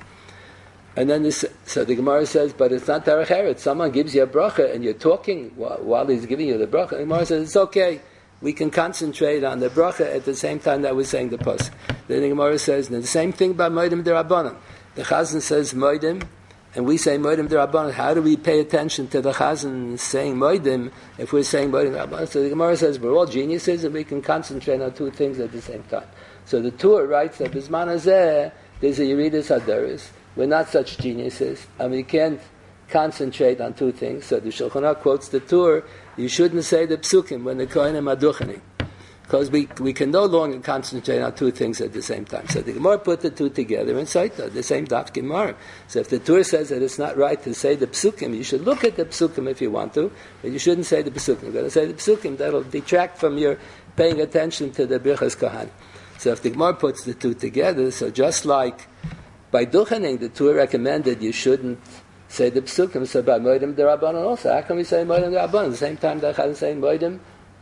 And then this, so the Gemara says, but it's not derech eretz. Someone gives you a bracha and you're talking while, while he's giving you the bracha. The Gemara says it's okay. We can concentrate on the bracha at the same time that we're saying the pasuk. Then the Gemara says the same thing about Moedim derabanan. The Chazan says Moedim, and we say Moedim derabanan. How do we pay attention to the Chazan saying Moedim if we're saying Moedim derabanan? So the Gemara says we're all geniuses and we can concentrate on two things at the same time. So the Tur writes that Bisman Hazeh, there's a Yeridus Hadaris. We're not such geniuses, and we can't concentrate on two things. So the Shulchan Aruch quotes the Tur, you shouldn't say the Psukim when the Kohanim are duchening, because we we can no longer concentrate on two things at the same time. So the Gemara put the two together in Saita, the same Daf Gemara. So if the Tur says that it's not right to say the Psukim, you should look at the Psukim if you want to, but you shouldn't say the Psukim. You're going to say the Psukim, that'll detract from your paying attention to the Birchas Kohanim. So if the Gemara puts the two together, so just like by duchening, the Tur recommended you shouldn't say the Psukim, so by Moedim derabanan also. How can we say Moedim derabanan? At the same time the Chazan saying Moedim,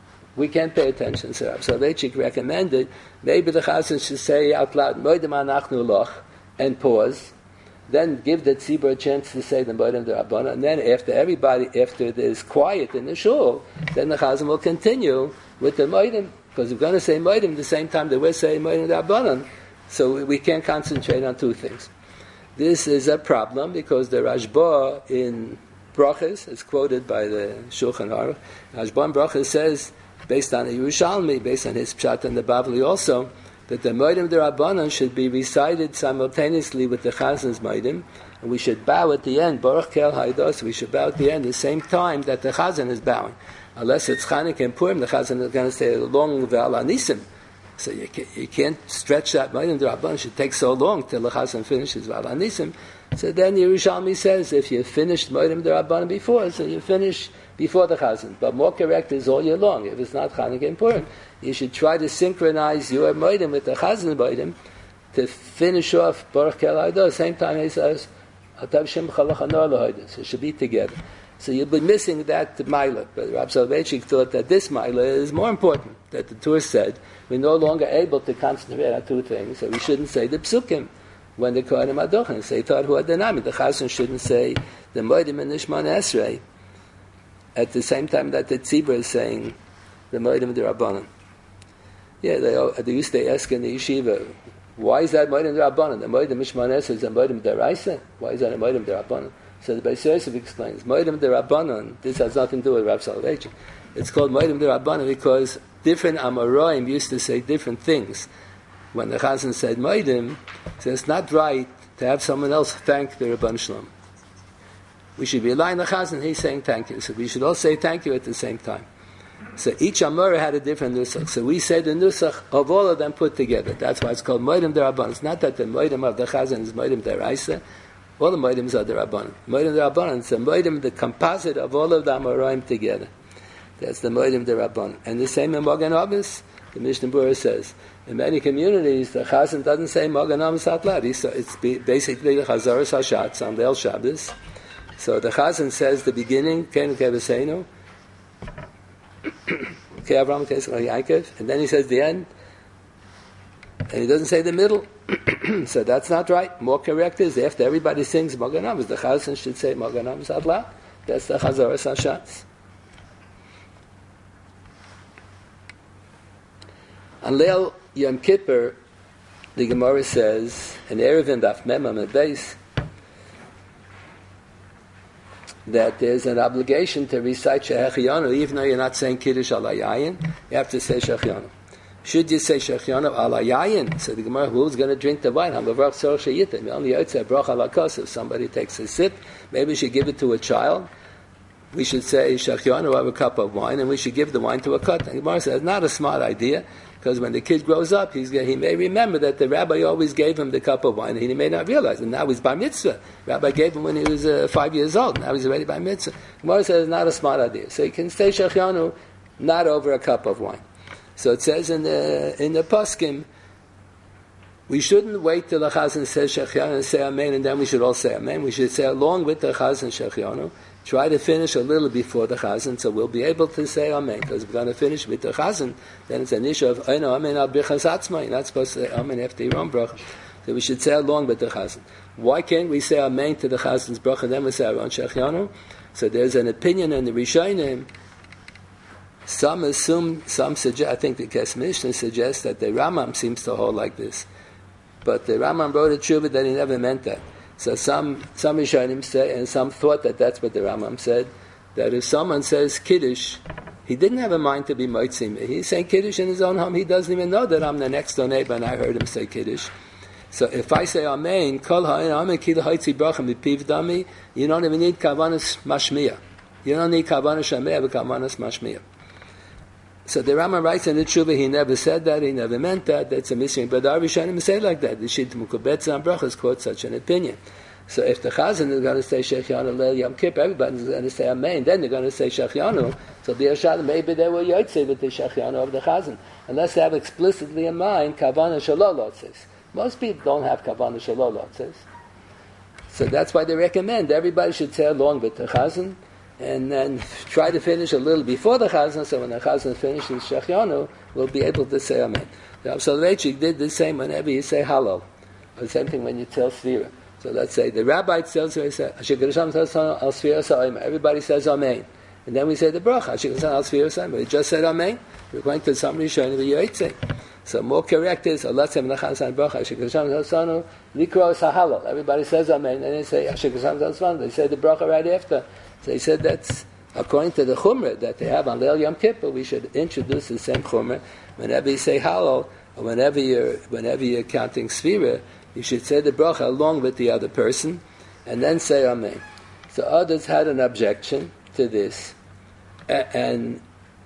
we can't pay attention. So Rav Soloveitchik recommended maybe the Chazan should say out loud Moedim anachnu loch and pause, then give the tzibur a chance to say the Moedim derabanan, and then after everybody, after there's quiet in the shul, then the Chazan will continue with the Moedim, because we're going to say Moedim the same time that we're saying Moedim derabanan, so we can't concentrate on two things. This is a problem because the Rashba in Brachas is quoted by the Shulchan Aruch. Rashba in Brachas says, based on the Yerushalmi, based on his Pshat and the Bavli also, that the Moedim derabanan should be recited simultaneously with the Chazan's Moedim, and we should bow at the end, Baruch Kel Haidos, we should bow at the end the same time that the Chazan is bowing. Unless it's Chanukah and Purim, the Chazan is going to say a long Ve'al Anisim. So you, can, you can't stretch that Moedim derabanan. It should take so long till the Chazan finishes Ve'al Anisim. So then Yerushalmi says, if you finished Moedim derabanan before, so you finish before the Chazan. But more correct is all year long. If it's not Chanukah and Purim, you should try to synchronize your Moedim with the Chazan Moedim to finish off Baruch Kel Haidos. Same time he says, so it should be together. So you'll be missing that Mila. But Rav Soloveitchik thought that this Mila is more important, that the Tur said, we're no longer able to concentrate on two things, so we shouldn't say the Psukim when the Kohanim Adochen say Tarhu Adanami. The Chazan shouldn't say the Moedim and Nishman Esrei at the same time that the Tzibur is saying the Moedim D'Rabbanan. Yeah, they, they used to ask in the yeshiva, why is that Moedim D'Rabbanan? The Moedim Nishman Esrei is a Moedim D'Raisa? Why is that a Moedim D'Rabbanan? So the Beis Yosef explains, Moedim D'Rabbanan, this has nothing to do with Rav Soloveitchik. It's called Moedim D'Rabbanan because different Amoraim used to say different things. When the Chazan said Moedim, so it's not right to have someone else thank the Rabban Shalom. We should be relying on the Chazan, he's saying thank you. So we should all say thank you at the same time. So each Amora had a different nusach. So we say the nusach of all of them put together. That's why it's called Moedim D'Rabbanan. It's not that the Moedim of the Chazan is Moedim D'Raisa. All the Moedims are the Rabbanan. Moedim D'Rabbanan, it's the Moedim, the composite of all of the Amoraim together. That's the Moedim D'Rabbanan. And the same in Magen Avis, the Mishnah Berurah says, in many communities, the Chazan doesn't say Magen Avis out loud. So it's basically the Chazaras Hashatz on Leil Shabbos. So the Chazan says the beginning, Ken Kevaseinu, Ke Avram Kesach Yaakov, and then he says the end, and he doesn't say the middle. So that's not right. More correct is after everybody sings Magen Avis, the Chazan should say Magen Avis out loud. That's the Chazaras Hashatz. On Leil Yom Kippur, the Gemara says, in Erevin Daf Mem Amud Beis, that there's an obligation to recite Shehechianu, even though you're not saying Kiddush Ala Yayin, you have to say Shehechianu. Should you say Shehechianu Ala Yayin? So the Gemara, who's going to drink the wine? Hamavrach Tzor Sheyitim. Only Yotzei Brach Ala Kos. If somebody takes a sip, maybe we should give it to a child. We should say Shehechianu have a cup of wine, and we should give the wine to a cut. And the Gemara says, not a smart idea, because when the kid grows up, he's, he may remember that the rabbi always gave him the cup of wine, and he may not realize. And now he's bar mitzvah. The rabbi gave him when he was uh, five years old. Now he's already bar mitzvah. The Gemara says, it's not a smart idea. So you can say Shehechianu not over a cup of wine. So it says in the in the Poskim, we shouldn't wait till the Chazan says Shehechianu and say Amen, and then we should all say Amen. We should say along with the Chazan Shehechianu. Try to finish a little before the Chazan, so we'll be able to say Amen. Because if we're going to finish with the Chazan, then it's an issue of Eino Amen al Birchas Atzma. You're not supposed to say Amen after your own bracha. So we should say along with the Chazan. Why can't we say Amen to the Chazan's bracha and then we say our own Shehechianu? So there's an opinion in the Rishonim. Some assume, some suggest, I think the Kes Mishnah suggests that the Rambam seems to hold like this. But the Rambam wrote a tshuva that he never meant that. So some some Rishonim say, and some thought that that's what the Rambam said, that if someone says Kiddush, he didn't have a mind to be Moitzim. He's saying Kiddush in his own home. He doesn't even know that I'm the next door neighbor and I heard him say Kiddush. So if I say Amen, Kol ha'in Amen kila ha'itzi bracha mipiv dami, you don't even need Kavanas Mashmiya. You don't need Kavanas Shameh, but Kavanas Mashmiya. So the Rambam writes in the Tshuva, he never said that, he never meant that, that's a mystery. But the Rishonim say like that. The Shit Mukubetza and Brachas quote such an opinion. So if the Chazan is going to say Shehechianu Leil Yom Kippur, everybody's going to say Amen, then they're going to say Shehechianu. So the Yashad, maybe they were Yotzei with the Shehechianu of the Chazan. Unless they have explicitly in mind Kavanah Shalolotzes. Most people don't have Kavanah Shalolotzes. So that's why they recommend everybody should say along with the Chazan, and then try to finish a little before the Chazan, so when the Chazan finishes Shehechianu, we'll be able to say Amen. The Soloveitchik did the same whenever you say Hallel. The same thing when you tell Sfira. So let's say the rabbi tells Sfira, everybody says Amen. And then we say the bracha, we just said Amen. We're going to some Rishon v'yotzei. So more correct is, let's say Menachan bracha, likro Hallel. Everybody says Amen, and they say they say the bracha right after. So he said that's according to the Chumrah that they have on Leil Yom Kippur. We should introduce the same Chumrah whenever you say Hallel, or whenever you're whenever you're counting Sfira, you should say the bracha along with the other person, and then say Amen. So others had an objection to this, a- and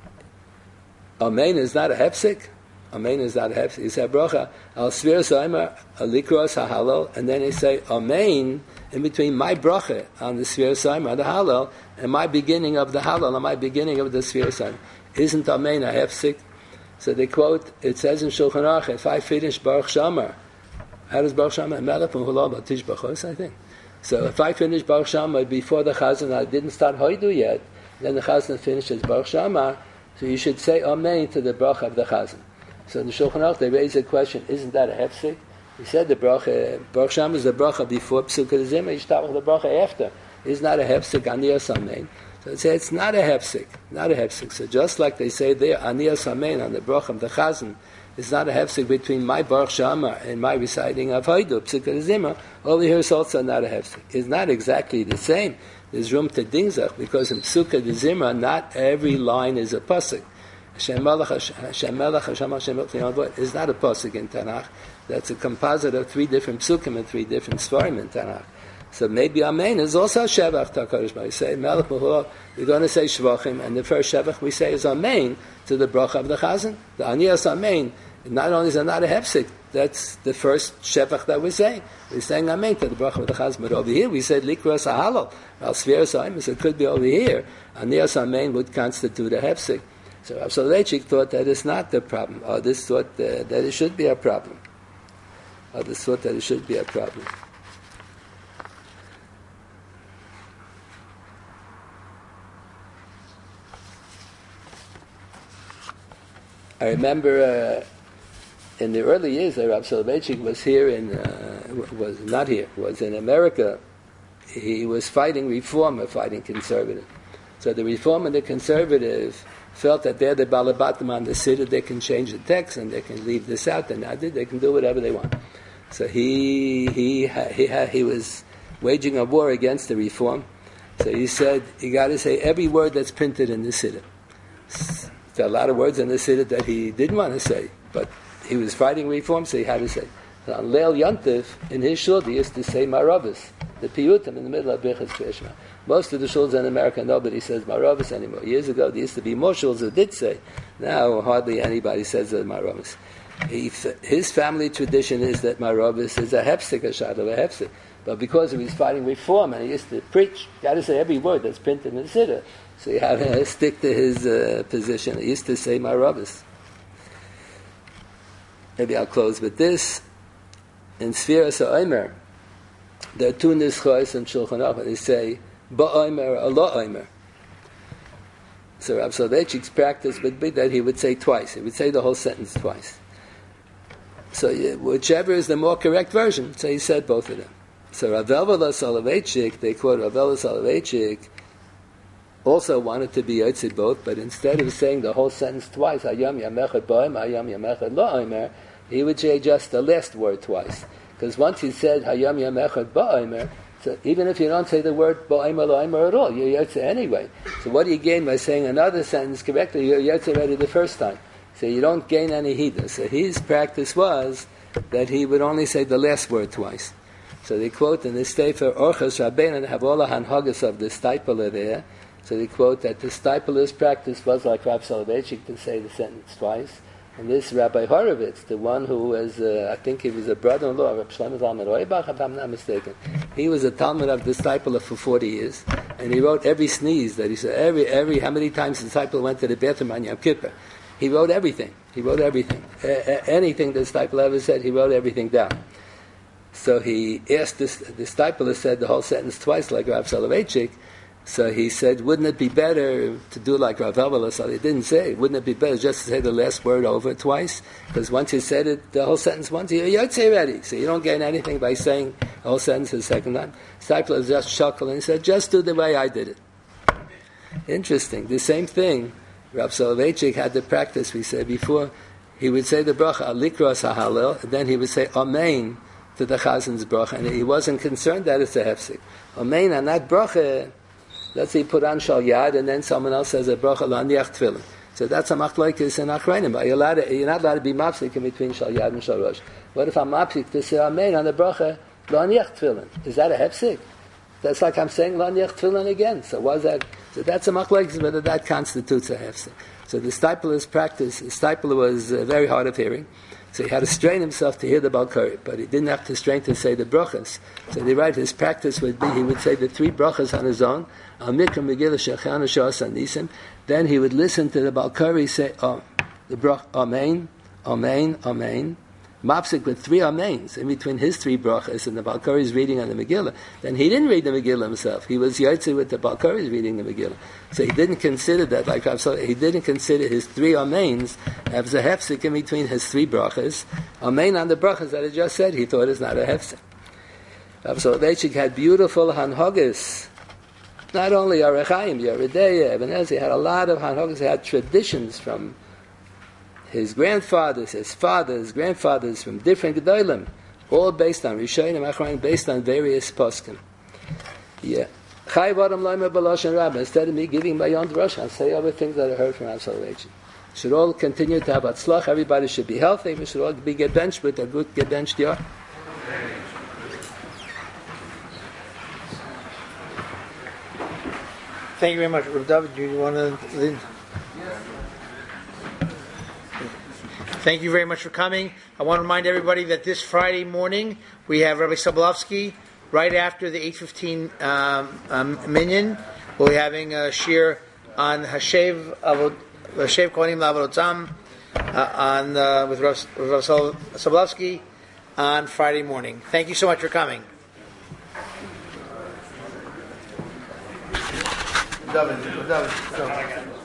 Amen is not a hefsek. Amen is not a hefsek. He said bracha al Sfira Soimer al Likros HaHallel, and then he say Amen in between my bracha on the Sfira Soimer, the Hallel, and my beginning of the Hallel, and my beginning of the Sfira Soimer. Isn't Amen a hefsek? So they quote, it says in Shulchan Aruch, if I finish Baruch Shamar, how does Baruch Shamar? Melech from Hulal Batish Bachos, I think. So if I finish Baruch Shama before the Chazan, I didn't start Hoidu yet, then the Chazan finishes Baruch Shama, so you should say Amen to the Baruch of the Chazan. So in the Shulchan Aruch, they raise the question, isn't that a hefsek? He said the Baruch, Baruch Shama is the Baruch before Psukkah Zimah, you start with the Baruch after. Isn't that a hefsek, Aniyas Amen? So they say it's not a hefsek, not a hefsek. So just like they say there, Aniyas Amen on the Baruch of the Chazan, it's not a hefsek between my Baruch Shama and my reciting of Haidu, Psukkah Zimah. Over here it's also not a hefsek. It's not exactly the same. There's room to dingzach, because in Psukkah Zimah, not every line is a pasuk. Hashem Melech, Hashem Melech, Hashem Hashem Melech is not a pasuk in Tanakh. That's a composite of three different psukim and three different svarim in Tanakh. So maybe Amen is also a Shevach to HaKadosh Baruch Hu. We say Melech Mahur, we're going to say Shvachim, and the first Shevach we say is Amen to the Bracha of the Chazan. The Aniyas Amen, not only is it not a Hefsik, that's the first Shevach that we're saying. We're saying Amen to the Bracha of the Chazan. But over here we said Likras HaHalal. Al Sfiras HaImus, it could be over here. Aniyas Amen would constitute a Hefsik. So Rav Soloveitchik thought that it's not the problem. Others thought uh, that it should be a problem. Others thought that it should be a problem. I remember uh, in the early years that Rav Soloveitchik was here in, uh, was not here, was in America. He was fighting reform or fighting conservative. So the reform and the conservative felt that they're the balabatim on the city, they can change the text and they can leave this out, and they can do whatever they want. So he he he he, he was waging a war against the reform. So he said, you got to say every word that's printed in the city. There are a lot of words in the Siddur that he didn't want to say, but he was fighting reform, so he had to say. So on Leil Yontif, in his shul, he used to say Maravis, the Piyutim in the middle of Birchas Kriyashma. Most of the shuls in America, nobody says Maravis anymore. Years ago, there used to be more shuls who did say. Now, hardly anybody says uh, Maravis. He, his family tradition is that Maravis is a hefsek, a shad of a hefsek. But because he was fighting reform and he used to preach, you got to say every word that's printed in the Siddur. So you have to stick to his uh, position. He used to say Maravis. Maybe I'll close with this. In Sfiras HaOmer, there are two nischos in Shulchan Aruch, and they say Ba'omer or La'omer. So Rav Soloveitchik's practice would be that he would say twice. He would say the whole sentence twice. So yeah, whichever is the more correct version, so he said both of them. So Rav Elvela Soloveitchik, they quote Rav Elvela Soloveitchik, also wanted to be Yotzid both, but instead of saying the whole sentence twice, Hayam Yamechad Ba'omer, Hayam Yamechad La'omer, he would say just the last word twice. Because once he said Hayam Yamechad Ba'omer, so even if you don't say the word Ba'omer La'omer at all, you're Yotzid anyway. So what do you gain by saying another sentence correctly? You're Yotzid already the first time. So you don't gain any hida. So his practice was that he would only say the last word twice. So they quote in the Sefer Orchos Rabbeinu, and have all the hanhagas of the Stipler there. So they quote that the Stipler's practice was like Rav Soloveitchik to say the sentence twice. And this Rabbi Horowitz, the one who was, uh, I think he was a brother-in-law of Rav Shlomo Zalman Auerbach, if I'm not mistaken. He was a Talmud of the Stipler for forty years, and he wrote every sneeze that he said, every, every, how many times the Stipler went to the bathroom on Yom Kippur. He wrote everything. He wrote everything. A- anything the Stipler ever said, he wrote everything down. So he asked this, the Stipler said the whole sentence twice like Rav Soloveitchik. So he said, wouldn't it be better to do like Rav Elvela? So he didn't say, wouldn't it be better just to say the last word over twice? Because once you said it, the whole sentence once, you're Yotzei ready. So you don't gain anything by saying the whole sentence the second time. Stipler just chuckled and he said, just do the way I did it. Interesting. The same thing, Rav Soloveitchik had the practice, we said before. He would say the bracha, Alikras HaHalel, and then he would say, Amen, to the Chazan's bracha. And he wasn't concerned that it's a hefsek. Amen, and that bracha, let's say you put on Shal Yad, and then someone else says a bracha Laniach Tefillin. So that's a machlokes in Achrayim. But you're, allowed to, you're not allowed to be mapsik in between Shal Yad and Shal Rosh. What if I'm mapsik to say Amen on the bracha Laniach Tefillin? Is that a hefsek? That's like I'm saying Laniach Tefillin again. So what's that? So that's a machlokes whether that constitutes a hefsek. So the Stipler's practice, the Stipler was uh, very hard of hearing. So he had to strain himself to hear the Balkari, but he didn't have to strain to say the brachas. So they write his practice would be he would say the three brachas on his own. Then he would listen to the Balkari say, oh, the brach, Amen, Amen, Amen. mapsik with three amains in between his three brachas and the Balkari's reading on the Megillah, then he didn't read the Megillah himself. He was yotze with the Balkari's reading the Megillah. So he didn't consider that, like Rav Sol, he didn't consider his three amains as a hefsek in between his three brachas. Amen on the brachas that I just said, he thought is not a hefsek. Rav Soloveitchik had beautiful hanhogis. Not only Arechaim, Yeridea, Eben Ezra, he had a lot of hanhogis. He had traditions from his grandfathers, his fathers, grandfathers from different gedolim, all based on Rishonim, Achronim, based on various poskim. Yeah. Chai Vadam Loimer B'Loshen Rabbah. Instead of me giving my own drush, I'll say other things that I heard from Rav Soloveitchik. Should all continue to have atzlach. Everybody should be healthy. We should all be gebenched with a good gebenched yard. Thank you very much, Rav David. Do you want to lead? Thank you very much for coming. I want to remind everybody that this Friday morning we have Rabbi Sobolovsky right after the eight fifteen um, um, minyan. We'll be having a shir on Hashev Avod, Hashev Kohanim La'avodotam uh, on uh, with Rav Sobolovsky on Friday morning. Thank you so much for coming. David, David, David.